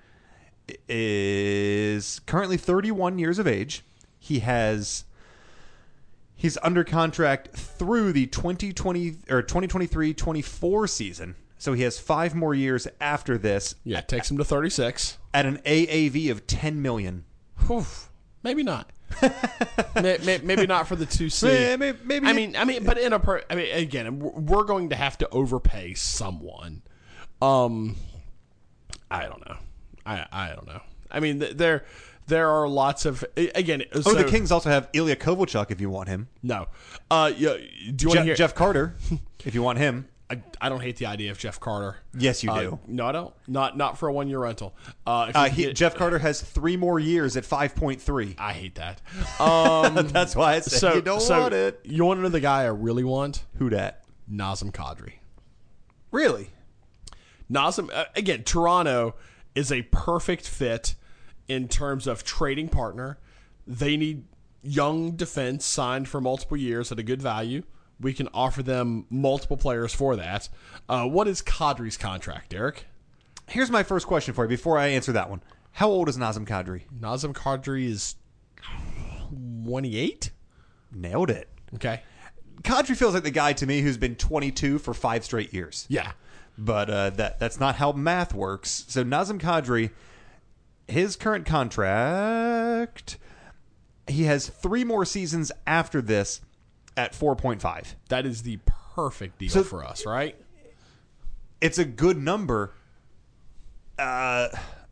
is currently thirty-one years of age. He has... He's under contract through the twenty twenty or twenty twenty-three twenty-four season. So he has five more years after this. yeah, it takes him to thirty-six. At an A A V of ten million dollars. Whew, maybe not. maybe, maybe not for the two C. Maybe, maybe I mean, I mean, but in a per, I mean, again, we're going to have to overpay someone. Um, I don't know. I I don't know. I mean, there there are lots of again. Oh, So, the Kings also have Ilya Kovalchuk if you want him. no. Uh, yeah, do you want to Je- hear Jeff Carter if you want him. I, I don't hate the idea of Jeff Carter. Yes, you Uh, do. no, I don't. Not not for a one year rental. Uh, if Uh, you he, get- Jeff Carter has three more years at five point three. I hate that. Um, That's why I said so you don't so want it. You want to know the guy I really want? Who dat? Nazem Kadri. Really? Nazem uh, again. Toronto is a perfect fit in terms of trading partner. They need young defense signed for multiple years at a good value. We can offer them multiple players for that. Uh, what is Kadri's contract, Derek? Here's my first question for you before I answer that one. How old is Nazem Kadri? Nazem Kadri is twenty-eight. Nailed it. Okay. Kadri feels like the guy to me who's been twenty-two for five straight years. Yeah. But uh, that that's not how math works. So Nazem Kadri, his current contract, he has three more seasons after this at four point five. That is the perfect deal So- for us, right? It's a good number. Uh,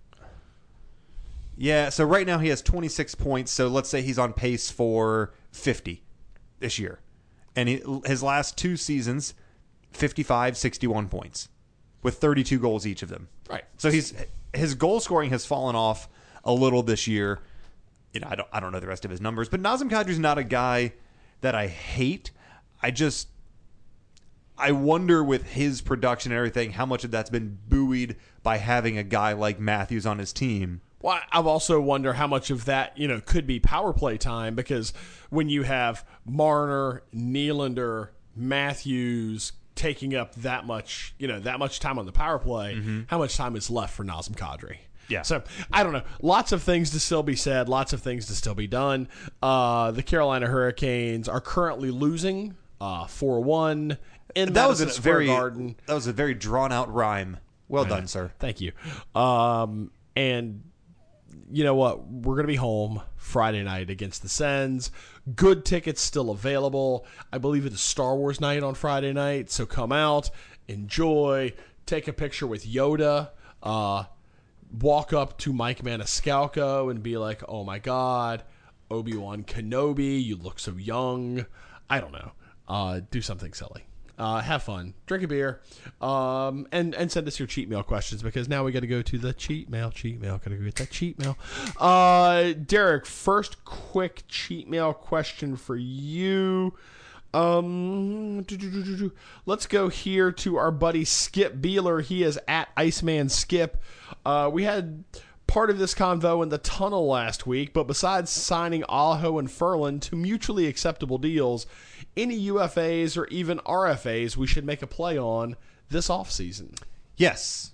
yeah, so right now he has twenty-six points. So let's say he's on pace for fifty this year. And he, his last two seasons, fifty-five, sixty-one points with thirty-two goals each of them. Right. So he's his goal scoring has fallen off a little this year. You know, I don't I don't know the rest of his numbers, but Nazem Kadri's not a guy that I hate. I just I wonder with his production and everything how much of that's been buoyed by having a guy like Matthews on his team. Well, I've also wonder how much of that, you know, could be power play time, because when you have Marner, Nylander, Matthews taking up that much, you know, that much time on the power play, how much time is left for Nazem Kadri? Yeah. So, I don't know. Lots of things to still be said, lots of things to still be done. Uh, the Carolina Hurricanes are currently losing uh, four one in That was a Madison Square very Garden. that was a very drawn out rhyme. Well done, sir. Thank you. Um, and you know what? We're going to be home Friday night against the Sens. Good tickets still available. I believe it is Star Wars night on Friday night. So come out, enjoy, take a picture with Yoda, uh, walk up to Mike Maniscalco and be like, oh my God, Obi-Wan Kenobi, you look so young. I don't know. Uh, do something silly. Uh, have fun, drink a beer, um, and and send us your cheat mail questions, because now we got to go to the cheat mail. Cheat mail, gotta go get that cheat mail. Uh, Derek, first quick cheat mail question for you. Um, let's go here to our buddy Skip Beeler. He is at Iceman Skip. Uh, we had part of this convo in the tunnel last week, but besides signing Aho and Ferland to mutually acceptable deals, any U F As or even R F As we should make a play on this offseason? Yes.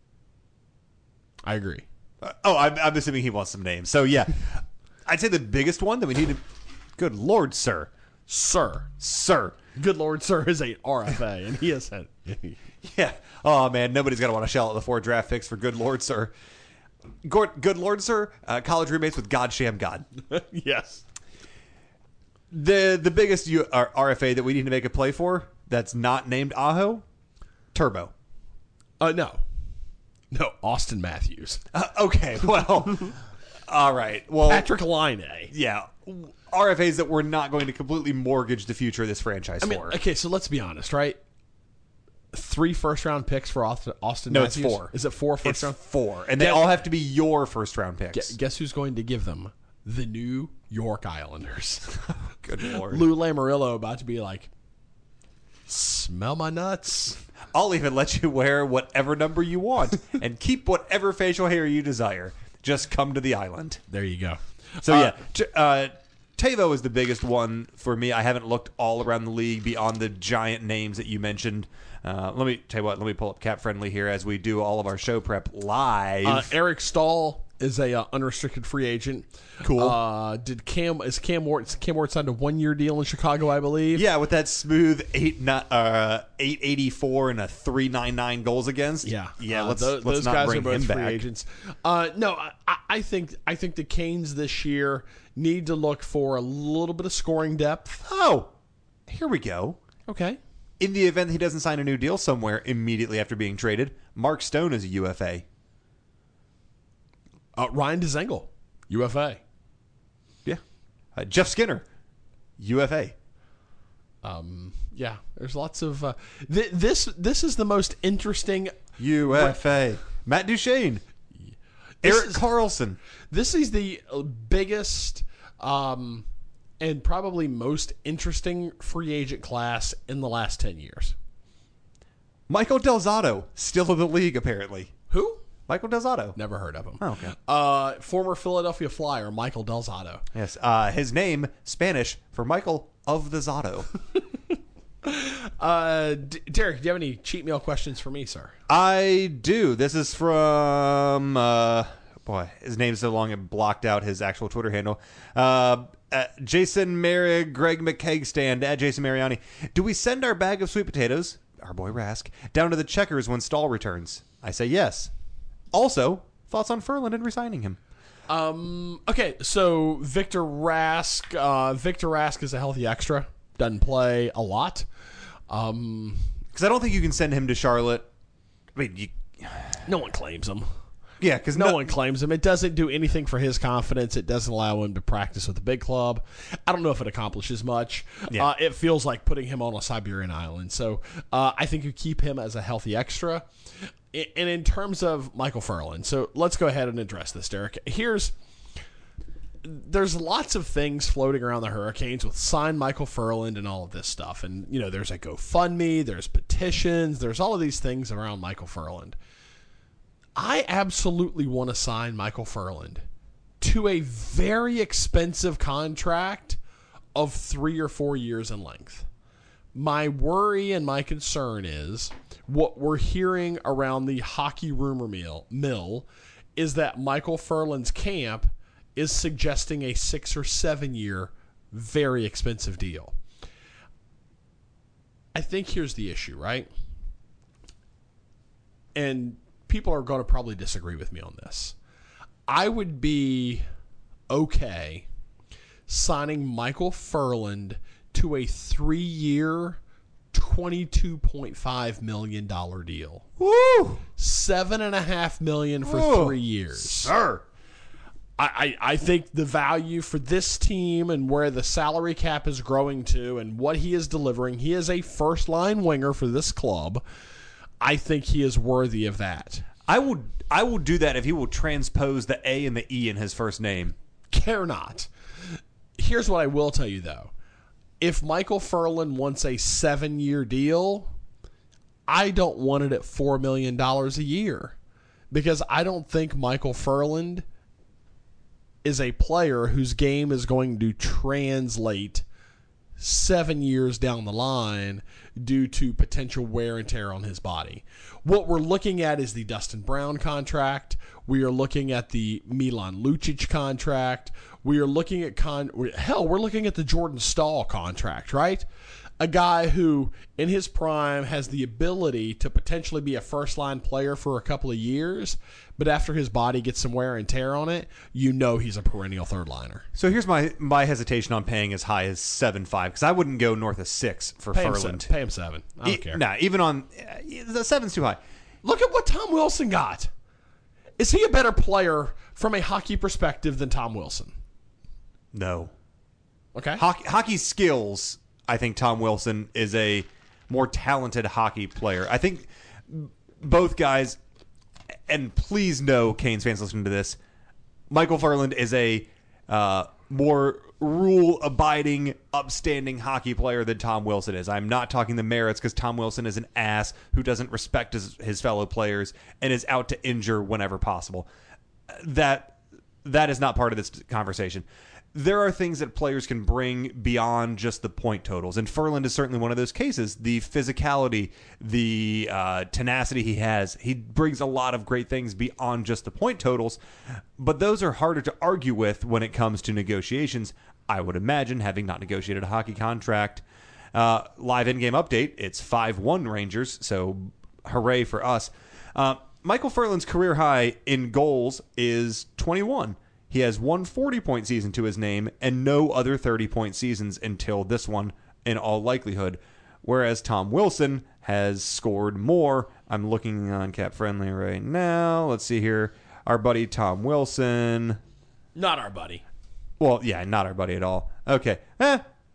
I agree. Uh, oh, I'm, I'm assuming he wants some names. So yeah, I'd say the biggest one that we need to. Good Lord, sir, Sir. sir. Good Lord, sir is a R F A, and he has said. Yeah. Oh man, nobody's gonna want to shell out the four draft picks for Good Lord, sir. Good, good Lord, sir. Uh, college roommates with Godsham God. Yes. The the biggest U, R, RFA that we need to make a play for that's not named Aho, Turbo. Uh, no. No, Austin Matthews. Uh, okay, well, all right. Well, Patrick Line. yeah, R F As that we're not going to completely mortgage the future of this franchise I mean, for. okay, so let's be honest, right? Three first round picks for Austin, Austin No, Matthews? it's four. Is it four first It's round? four, and they Guess- all have to be your first round picks. Guess, guess who's going to give them? The New York Islanders. Good Lord. Lou Lamoriello about to be like, smell my nuts. I'll even let you wear whatever number you want and keep whatever facial hair you desire. Just come to the island. There you go. So Uh, yeah, T- uh, Tavo is the biggest one for me. I haven't looked all around the league beyond the giant names that you mentioned. Uh, let me tell you what. Let me pull up Cap Friendly here as we do all of our show prep live. Uh, Eric Stahl is a uh, unrestricted free agent. Cool. Uh, did Cam is Cam Ward Cam Ward signed a one year deal in Chicago, I believe. yeah, with that smooth eight not, uh, eight eighty four and a three nine nine goals against. Yeah, yeah. Uh, let's tho- let's those not guys bring are both him free back. agents. Uh, no, I, I think I think the Canes this year need to look for a little bit of scoring depth. Oh, here we go. Okay. In the event he doesn't sign a new deal somewhere immediately after being traded, Mark Stone is a U F A. Uh, Ryan DeZengel, U F A. Yeah. Uh, Jeff Skinner, U F A. Um, yeah, there's lots of uh, th- this. This is the most interesting. U F A. Matt Duchene. Eric is, Carlson. This is the biggest um, and probably most interesting free agent class in the last ten years. Michael Del Zotto, still in the league, apparently. Who? Michael Del Zotto. Never heard of him. Oh, okay. Uh, former Philadelphia Flyer, Michael Del Zotto. Yes. Uh, his name, Spanish, for Michael of the Zotto. uh, D- Derek, do you have any cheat meal questions for me, sir? I do. This is from, uh, boy, his name's so long it blocked out his actual Twitter handle. Uh, uh, Jason Mary, Greg McKegstand, at Jason Mariani. Do we send our bag of sweet potatoes, our boy Rask, down to the Checkers when Stahl returns? I say yes. Also, thoughts on Ferland and resigning him? Um. Okay, so Victor Rask. Uh, Victor Rask is a healthy extra. Doesn't play a lot. Um, because I don't think you can send him to Charlotte. I mean, you, no one claims him. Yeah, because no, no one claims him. It doesn't do anything for his confidence. It doesn't allow him to practice with the big club. I don't know if it accomplishes much. Yeah. Uh, it feels like putting him on a Siberian island. So uh, I think you keep him as a healthy extra. And in terms of Michael Ferland, so let's go ahead and address this, Derek. Here's there's lots of things floating around the Hurricanes with sign Michael Ferland and all of this stuff. And, you know, there's a GoFundMe, there's petitions, there's all of these things around Michael Ferland. I absolutely want to sign Michael Ferland to a very expensive contract of three or four years in length. My worry and my concern is what we're hearing around the hockey rumor mill, mill is that Michael Ferland's camp is suggesting a six or seven year, very expensive deal. I think here's the issue, right? And people are going to probably disagree with me on this. I would be okay signing Michael Ferland to a three-year, twenty-two point five million dollars deal. Woo! Seven and a half million for Whoa, three years. Sir. I, I, I think the value for this team and where the salary cap is growing to and what he is delivering, he is a first-line winger for this club. I think he is worthy of that. I will I will do that if he will transpose the A and the E in his first name. Care not. Here's what I will tell you, though. If Michael Ferland wants a seven-year deal, I don't want it at four million dollars a year because I don't think Michael Ferland is a player whose game is going to translate seven years down the line due to potential wear and tear on his body. What we're looking at is the Dustin Brown contract. We are looking at the Milan Lucic contract. We are looking at con hell, we're looking at the Jordan Stahl contract, right? A guy who, in his prime, has the ability to potentially be a first-line player for a couple of years, but after his body gets some wear and tear on it, you know he's a perennial third-liner. So here's my, my hesitation on paying as high as seven five because I wouldn't go north of six for Pay him, Ferland. se- pay him seven. I don't E- care. Nah, even on uh, the seven's too high. Look at what Tom Wilson got. Is he a better player from a hockey perspective than Tom Wilson? No. Okay. Hockey, hockey skills, I think Tom Wilson is a more talented hockey player. I think both guys, and please know, Canes fans listening to this, Michael Ferland is a uh, more rule-abiding, upstanding hockey player than Tom Wilson is. I'm not talking the merits because Tom Wilson is an ass who doesn't respect his, his fellow players and is out to injure whenever possible. That that is not part of this conversation. There are things that players can bring beyond just the point totals, and Ferland is certainly one of those cases. The physicality, the uh, tenacity he has, he brings a lot of great things beyond just the point totals, but those are harder to argue with when it comes to negotiations, I would imagine, having not negotiated a hockey contract. Uh, live in-game update, it's five one Rangers, so hooray for us. Uh, Michael Ferland's career high in goals is twenty-one. He has one forty-point season to his name and no other thirty-point seasons until this one, in all likelihood. Whereas Tom Wilson has scored more. I'm looking on Cap Friendly right now. Let's see here. Our buddy Tom Wilson. Not our buddy. Well, yeah, not our buddy at all. Okay. Eh,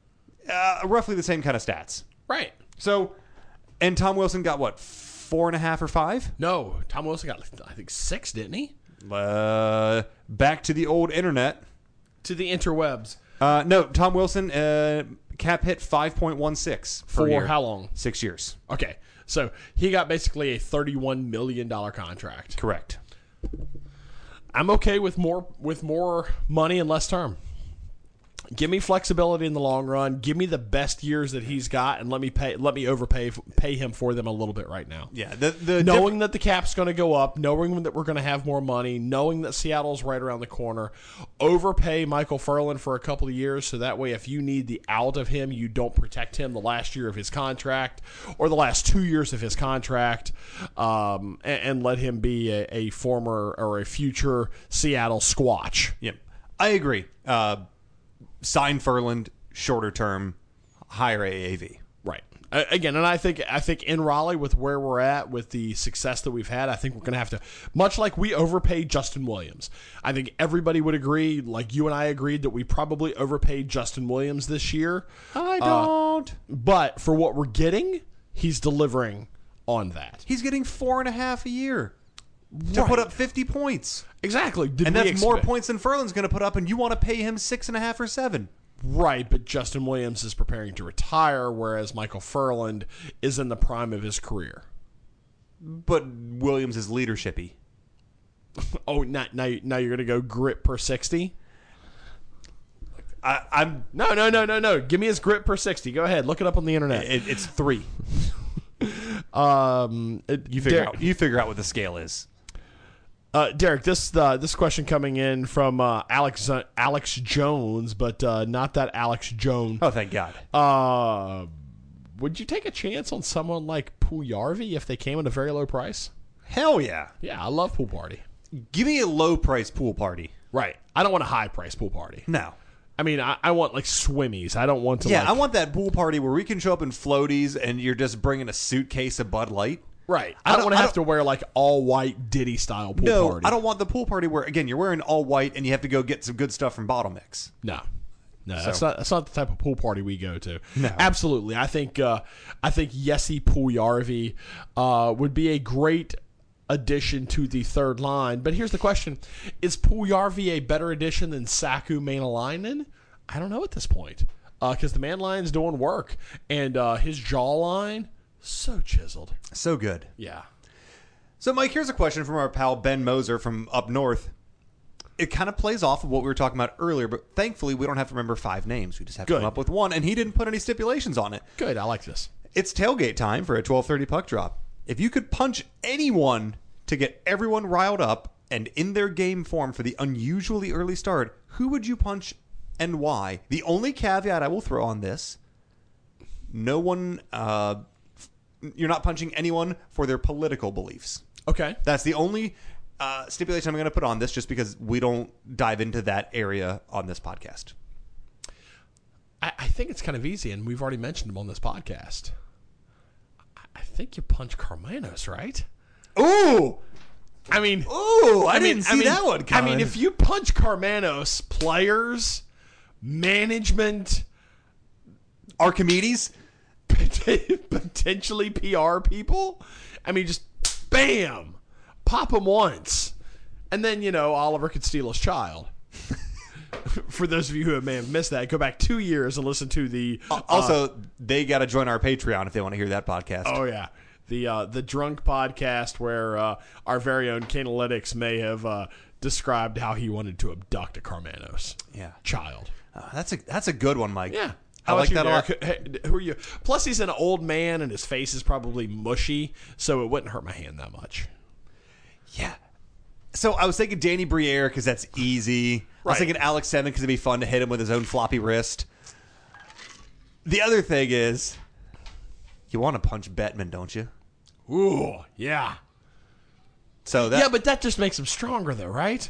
uh, roughly the same kind of stats. Right. So, and Tom Wilson got what, four and a half or five? No, Tom Wilson got, I think, six, didn't he? Uh, back to the old internet. To the interwebs. Uh, no, Tom Wilson uh, cap hit five point one six For how long? Six years. Okay. So he got basically a thirty-one million dollars contract. Correct. I'm okay with more with more money and less term. Give me flexibility in the long run. Give me the best years that he's got, and let me pay. Let me overpay pay him for them a little bit right now. Yeah, the the knowing diff- that the cap's going to go up, knowing that we're going to have more money, knowing that Seattle's right around the corner, overpay Michael Furlan for a couple of years, so that way if you need the out of him, you don't protect him the last year of his contract or the last two years of his contract, um, and, and let him be a, a former or a future Seattle Squatch. Yep, I agree. Uh, sign Furland, shorter term, higher A A V. Right. Uh, again, and I think I think in Raleigh, with where we're at, with the success that we've had, I think we're going to have to, much like we overpaid Justin Williams. I think everybody would agree, like you and I agreed, that we probably overpaid Justin Williams this year. I don't. Uh, but for what we're getting, he's delivering on that. He's getting four and a half a year to Right. put up fifty points. Exactly. Did And we that's more expect- points than Furlan's going to put up, and you want to pay him six and a half or seven. Right, but Justin Williams is preparing to retire, whereas Michael Furland is in the prime of his career. But Williams is leadershipy. Oh, now, now, now you're going to go grit per sixty? I, I'm. No, no, no, no, no. Give me his grit per sixty. Go ahead. Look it up on the internet. It, it's three. Um, it, You figure Derek, out. You figure out what the scale is. uh, Derek, this uh, this question coming in from uh, Alex uh, Alex Jones, but uh, not that Alex Jones. Oh, thank God. Uh, would you take a chance on someone like Puljujarvi if they came at a very low price? Hell yeah. Yeah, I love Pool Party. Give me a low price pool party. Right. I don't want a high price Pool Party. No. I mean, I, I want like swimmies. I don't want to. Yeah, like, I want that pool party where we can show up in floaties and you're just bringing a suitcase of Bud Light. Right. I I don't, don't- want I to have don't- to wear like all white Diddy style pool No, party. I don't want the pool party where, again, you're wearing all white and you have to go get some good stuff from Bottle Mix. No. No, So- that's not that's not the type of pool party we go to. No. Absolutely. I think uh, I think Jesse Puljujarvi uh, would be a great addition to the third line. But here's the question. Is Puljujarvi a better addition than Saku Maenalainen? I don't know at this point. Because uh, the man line's doing work. And uh, his jawline, so chiseled. So good. Yeah. So, Mike, here's a question from our pal Ben Moser from up north. It kind of plays off of what we were talking about earlier, but thankfully we don't have to remember five names. We just have to Good. come up with one, and he didn't put any stipulations on it. Good. I like this. It's tailgate time for a twelve thirty puck drop. If you could punch anyone to get everyone riled up and in their game form for the unusually early start, who would you punch and why? The only caveat I will throw on this, no one, uh, you're not punching anyone for their political beliefs. Okay. That's the only uh, stipulation I'm going to put on this, just because we don't dive into that area on this podcast. I, I think it's kind of easy, and we've already mentioned him on this podcast. I, I think you punch Carmanos, right? Ooh! I mean, Ooh! I, I mean, didn't see I mean, that one I coming. mean, if you punch Carmanos, players, management, Archimedes? potentially P R people, I mean, just bam, pop him once, and then you know Oliver could steal his child. For those of you who may have missed that, go back two years and listen to the. Uh, Also, they got to join our Patreon if they want to hear that podcast. oh yeah, the uh, the drunk podcast where uh, our very own Canalytics may have uh, described how he wanted to abduct a Carmanos Yeah. child. Uh, that's a that's a good one, Mike. Yeah. I How like about that you, a lot. Derek? Hey, who are you? Plus, he's an old man, and his face is probably mushy, so it wouldn't hurt my hand that much. Yeah. So I was thinking Danny Briere because that's easy. I was Right. thinking Alex Seven because it'd be fun to hit him with his own floppy wrist. The other thing is, you want to punch Bettman, don't you? Ooh, yeah. So that yeah, but that just makes him stronger, though, right?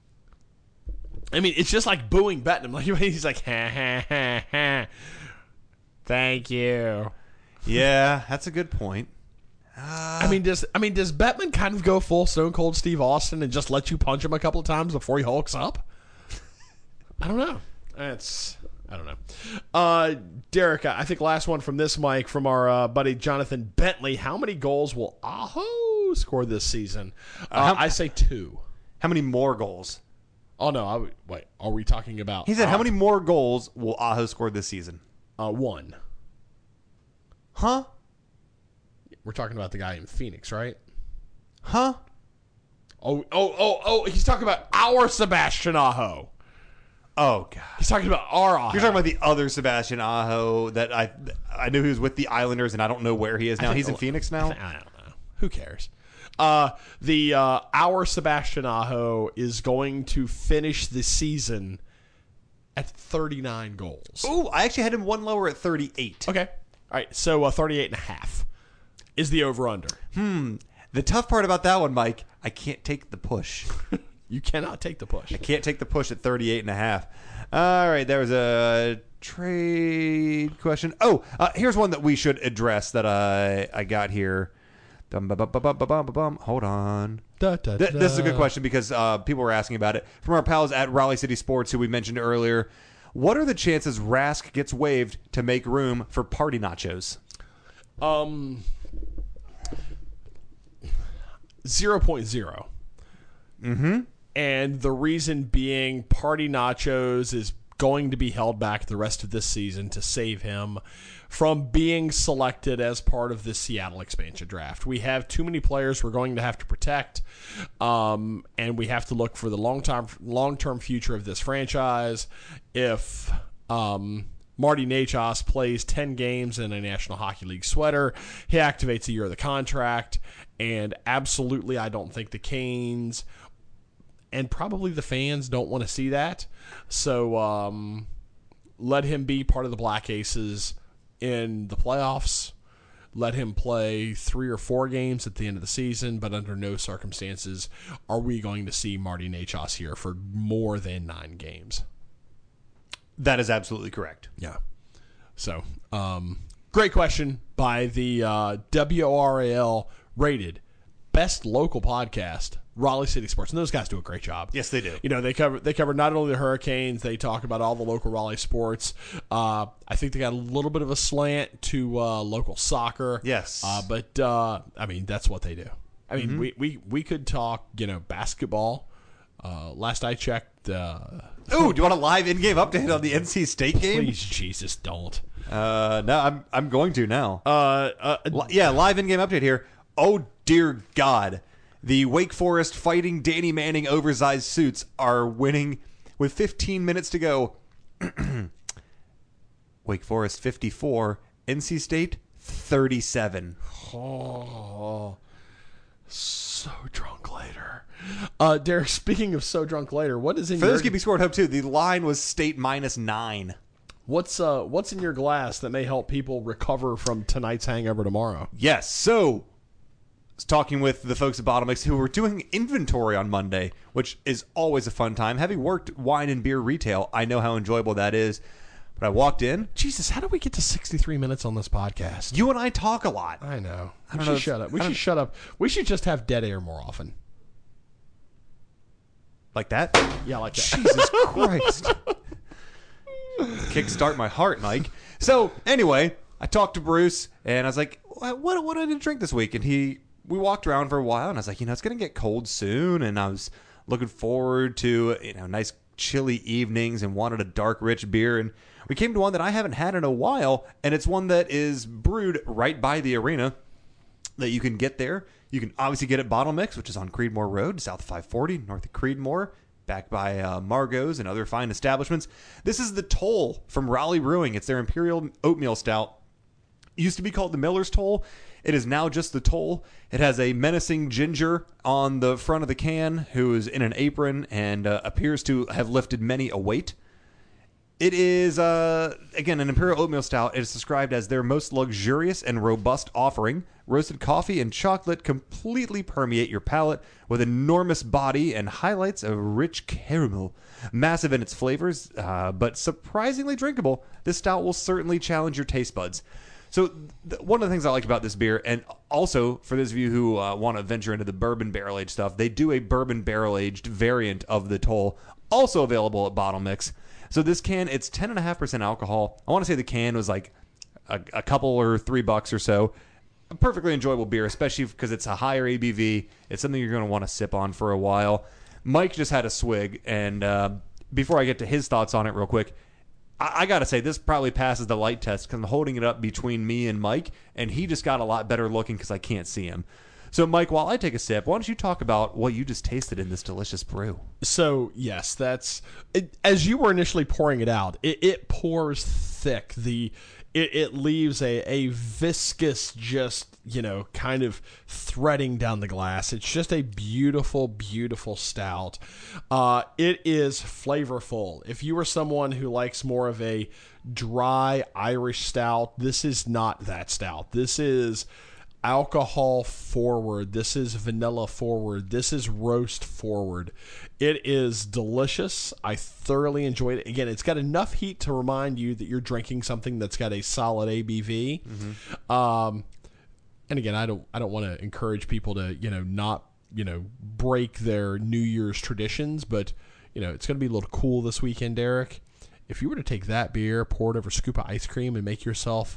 I mean, it's just like booing Bettman. Like he's like, ha ha ha ha. Thank you. yeah, that's a good point. I mean, does I mean does Bettman kind of go full Stone Cold Steve Austin and just let you punch him a couple of times before he hulks up? I don't know. It's I don't know. Uh, Derek, I think last one from this mic from our uh, buddy Jonathan Bentley. How many goals will Aho score this season? Uh, Uh, how- I say two. How many more goals? Oh, no. I, wait, are we talking about... He said, uh, how many more goals will Aho score this season? Uh, one. Huh? We're talking about the guy in Phoenix, right? Huh? Oh, oh, oh, oh. He's talking about our Sebastian Aho. Oh, God. He's talking about our Aho. You're talking about the other Sebastian Aho that I I knew he was with the Islanders, and I don't know where he is now. think- He's in Phoenix now? I don't know. Who cares? Uh, the uh, our Sebastian Aho is going to finish the season at thirty-nine goals. Ooh, I actually had him one lower at thirty-eight. Okay. All right. So uh, thirty-eight and a half is the over-under. The tough part about that one, Mike, I can't take the push. You cannot take the push. I can't take the push at thirty-eight and a half. All right, there was a trade question. Oh, uh, here's one that we should address that I I got here. Dum, bum, bum, bum, bum, bum, bum. Hold on. Da, da, Th- da. this is a good question because uh, people were asking about it. From our pals at Raleigh City Sports, who we mentioned earlier, what are the chances Rask gets waived to make room for party nachos? Um, zero point zero. Mm-hmm. And the reason being, Party Nachos is going to be held back the rest of this season to save him from being selected as part of the Seattle expansion draft. We have too many players we're going to have to protect, um, and we have to look for the long-term long-term future of this franchise. If um, Marty Nachos plays ten games in a National Hockey League sweater, he activates a year of the contract, and absolutely I don't think the Canes and probably the fans don't want to see that. So um, let him be part of the Black Aces in the playoffs. Let him play three or four games at the end of the season, but under no circumstances are we going to see Marty Nachos here for more than nine games. That is absolutely correct. Yeah. So, um, great question by the uh, W R A L rated best local podcast, Raleigh City Sports, and those guys do a great job. Yes, they do. You know, they cover they cover not only the Hurricanes, they talk about all the local Raleigh sports. Uh, I think they got a little bit of a slant to uh, local soccer. Yes. uh, but uh, I mean that's what they do. I mean, Mm-hmm. we, we we could talk, you know, basketball. Uh, last I checked, uh, Ooh, do you want a live in-game update on the N C State game? please Jesus don't. Uh, no, I'm I'm going to now. Uh, uh, Li- yeah, live in-game update here. Oh dear God, the Wake Forest Fighting Danny Manning oversized suits are winning with fifteen minutes to go. Wake Forest fifty-four, N C State thirty-seven. Oh, so drunk later. Uh, Derek, speaking of so drunk later, what is in For your those keeping score at home too, the line was State minus nine. what's uh what's in your glass that may help people recover from tonight's hangover tomorrow? Yes, so I was talking with the folks at Bottle Mix who were doing inventory on Monday, which is always a fun time. Having worked wine and beer retail, I know how enjoyable that is. But I walked in. Jesus, how did we get to sixty-three minutes on this podcast? You and I talk a lot. I know. I we don't should know if- shut up. We I should don't- shut up. We should just have dead air more often. Like that? Yeah, like that. Jesus Christ. Kickstart my heart, Mike. So, anyway, I talked to Bruce, and I was like, what, what, what did I drink this week? And he, we walked around for a while, and I was like, you know, it's going to get cold soon, and I was looking forward to, you know, nice chilly evenings and wanted a dark, rich beer, and we came to one that I haven't had in a while, and it's one that is brewed right by the arena that you can get there. You can obviously get it Bottle Mix, which is on Creedmoor Road, south of five forty, north of Creedmoor, backed by uh, Margot's and other fine establishments. This is the Toll from Raleigh Brewing. It's their Imperial Oatmeal Stout. It used to be called the Miller's Toll. It is now just the Toll. It has a menacing ginger on the front of the can who is in an apron and uh, appears to have lifted many a weight. It is, uh, again, an Imperial Oatmeal Stout. It is described as their most luxurious and robust offering. Roasted coffee and chocolate completely permeate your palate with enormous body and highlights of rich caramel. Massive in its flavors, uh, but surprisingly drinkable, this stout will certainly challenge your taste buds. So th- one of the things I like about this beer, and also for those of you who uh, want to venture into the bourbon barrel-aged stuff, they do a bourbon barrel-aged variant of the Toll, also available at Bottle Mix. So this can, it's ten point five percent alcohol. I want to say the can was like a, a couple or three bucks or so. A perfectly enjoyable beer, especially because it's a higher A B V. It's something you're going to want to sip on for a while. Mike just had a swig, and uh, before I get to his thoughts on it real quick, I, I got to say this probably passes the light test because I'm holding it up between me and Mike, and he just got a lot better looking because I can't see him. So, Mike, while I take a sip, why don't you talk about what you just tasted in this delicious brew? So, yes, that's it, as you were initially pouring it out, it, it pours thick. The it, it leaves a, a viscous, just, you know, kind of threading down the glass. It's just a beautiful, beautiful stout. Uh, it is flavorful. If you are someone who likes more of a dry Irish stout, this is not that stout. This is alcohol forward. This is vanilla forward. This is roast forward. It is delicious. I thoroughly enjoyed it. Again, it's got enough heat to remind you that you're drinking something that's got a solid A B V. Mm-hmm. Um, and again, I don't I don't want to encourage people to, you know, not, you know, break their New Year's traditions, but, you know, it's going to be a little cool this weekend, Derek. If you were to take that beer, pour it over a scoop of ice cream, and make yourself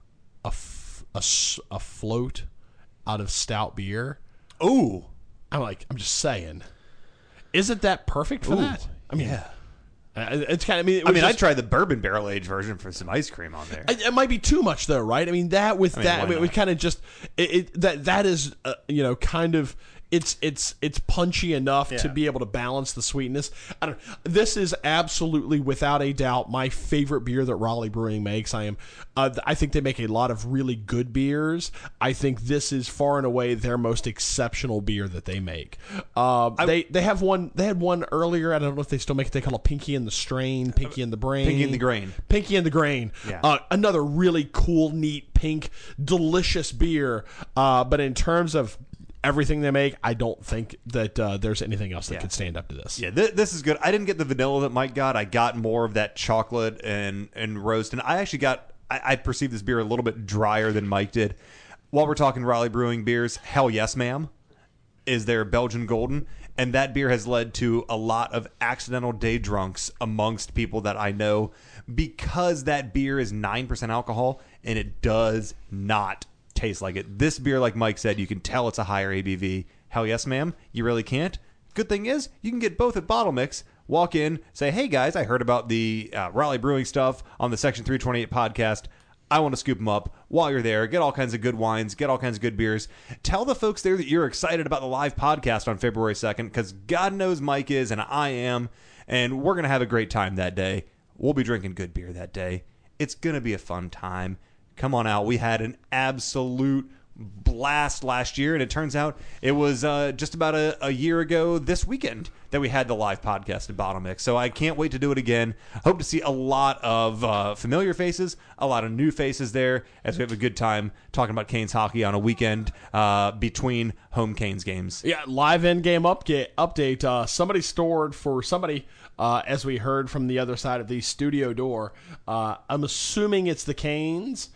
a A, a float out of stout beer. Ooh. I'm like, I'm just saying. Isn't that perfect for Ooh, that? I mean, yeah. It's kind of, I mean, it I mean, just, I'd try the bourbon barrel aged version for some ice cream on there. It, it might be too much, though, right? I mean, that with I mean, that, I why mean, it would not? kind of just, it, it, that that is, uh, you know, kind of, it's it's it's punchy enough to Yeah. be able to balance the sweetness. I don't. This is absolutely, without a doubt, my favorite beer that Raleigh Brewing makes. I am. Uh, I think they make a lot of really good beers. I think this is far and away their most exceptional beer that they make. Uh, they they have one. They had one earlier. I don't know if they still make it. They call it Pinky and the Strain, Pinky and the Brain, Pinky and the Grain. Pinky and the Grain. Yeah. Uh, another really cool, neat, pink, delicious beer. Uh, but in terms of everything they make, I don't think that uh, there's anything else that Yeah. could stand up to this. Yeah, th- this is good. I didn't get the vanilla that Mike got. I got more of that chocolate and, and roast. And I actually got, I, I perceived this beer a little bit drier than Mike did. While we're talking Raleigh Brewing beers, Hell Yes Ma'am is their Belgian Golden. And that beer has led to a lot of accidental day drunks amongst people that I know because that beer is nine percent alcohol and it does not taste like it. This beer, like Mike said, you can tell it's a higher A B V. Hell yes, ma'am. You really can't. Good thing is, you can get both at Bottle Mix. Walk in, say, hey guys, I heard about the uh, Raleigh Brewing stuff on the Section three twenty-eight podcast. I want to scoop them up. While you're there, get all kinds of good wines, get all kinds of good beers. Tell the folks there that you're excited about the live podcast on February second, because God knows Mike is and I am, and we're going to have a great time that day. We'll be drinking good beer that day. It's going to be a fun time. Come on out. We had an absolute blast last year, and it turns out it was uh, just about a, a year ago this weekend that we had the live podcast at Bottle Mix. So I can't wait to do it again. Hope to see a lot of uh, familiar faces, a lot of new faces there as we have a good time talking about Canes hockey on a weekend uh, between home Canes games. Yeah, live end game update. Update. Uh, somebody stored for somebody, uh, as we heard from the other side of the studio door. Uh, I'm assuming it's the Canes.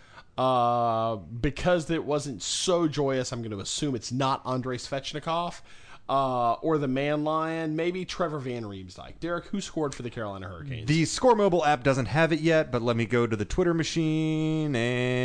Uh, because it wasn't so joyous, I'm going to assume it's not Andrei Svechnikov uh, or the Man Lion. Maybe Trevor Van Riemsdyk. Derek, who scored for the Carolina Hurricanes? The Score mobile app doesn't have it yet, but let me go to the Twitter machine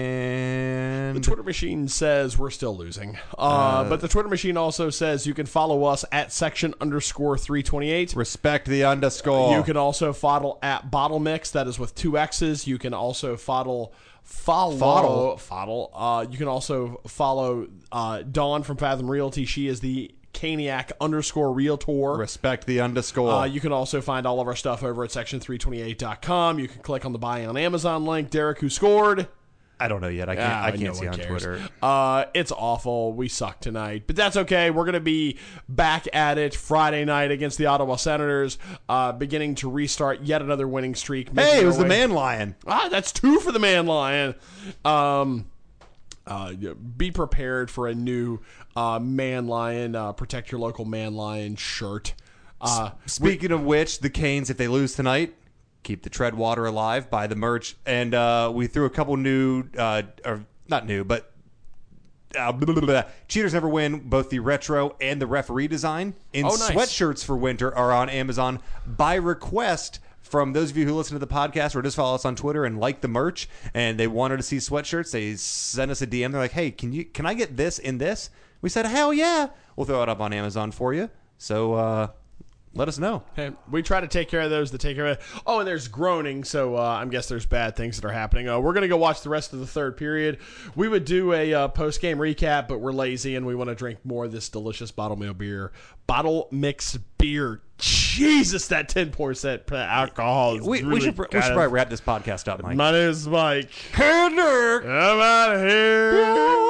and... The Twitter machine says we're still losing. Uh, uh, but the Twitter machine also says you can follow us at section underscore three twenty-eight. Respect the underscore. You can also follow at Bottle Mix. That is with two X's. You can also follow... Follow, follow. Uh, you can also follow uh, Dawn from Fathom Realty. She is the Caniac underscore Realtor. Respect the underscore. Uh, you can also find all of our stuff over at section three twenty-eight dot com. You can click on the Buy on Amazon link. Derek, who scored? I don't know yet. I can't. Ah, I no can't see one on cares. Twitter. Uh, it's awful. We suck tonight, but that's okay. We're gonna be back at it Friday night against the Ottawa Senators, uh, beginning to restart yet another winning streak. Hey, it was our the way- Man Lion. Ah, that's two for the Man Lion. Um, uh, be prepared for a new uh, Man Lion. Uh, protect your local Man Lion shirt. Uh, Speaking of which, the Canes, if they lose tonight, keep the tread water alive, buy the merch, and uh, we threw a couple new, uh, or not new, but uh, blah, blah, blah. Cheaters Never Win, both the retro and the referee design in Oh, nice. sweatshirts for winter are on Amazon by request from those of you who listen to the podcast or just follow us on Twitter and like the merch, and they wanted to see sweatshirts, they sent us a D M. They're like, hey, can you can I get this in this? We said, hell yeah. We'll throw it up on Amazon for you. So uh, let us know. Okay. We try to take care of those that take care of it. Oh, and there's groaning, so uh, I guess there's bad things that are happening. Uh, we're going to go watch the rest of the third period. We would do a uh, post-game recap, but we're lazy, and we want to drink more of this delicious bottle mix beer. Bottle mix beer. Jesus, that ten percent alcohol is We, really we, should, we should probably wrap this podcast up, Mike. My name is Mike. Hey, Dirk. I'm out of here.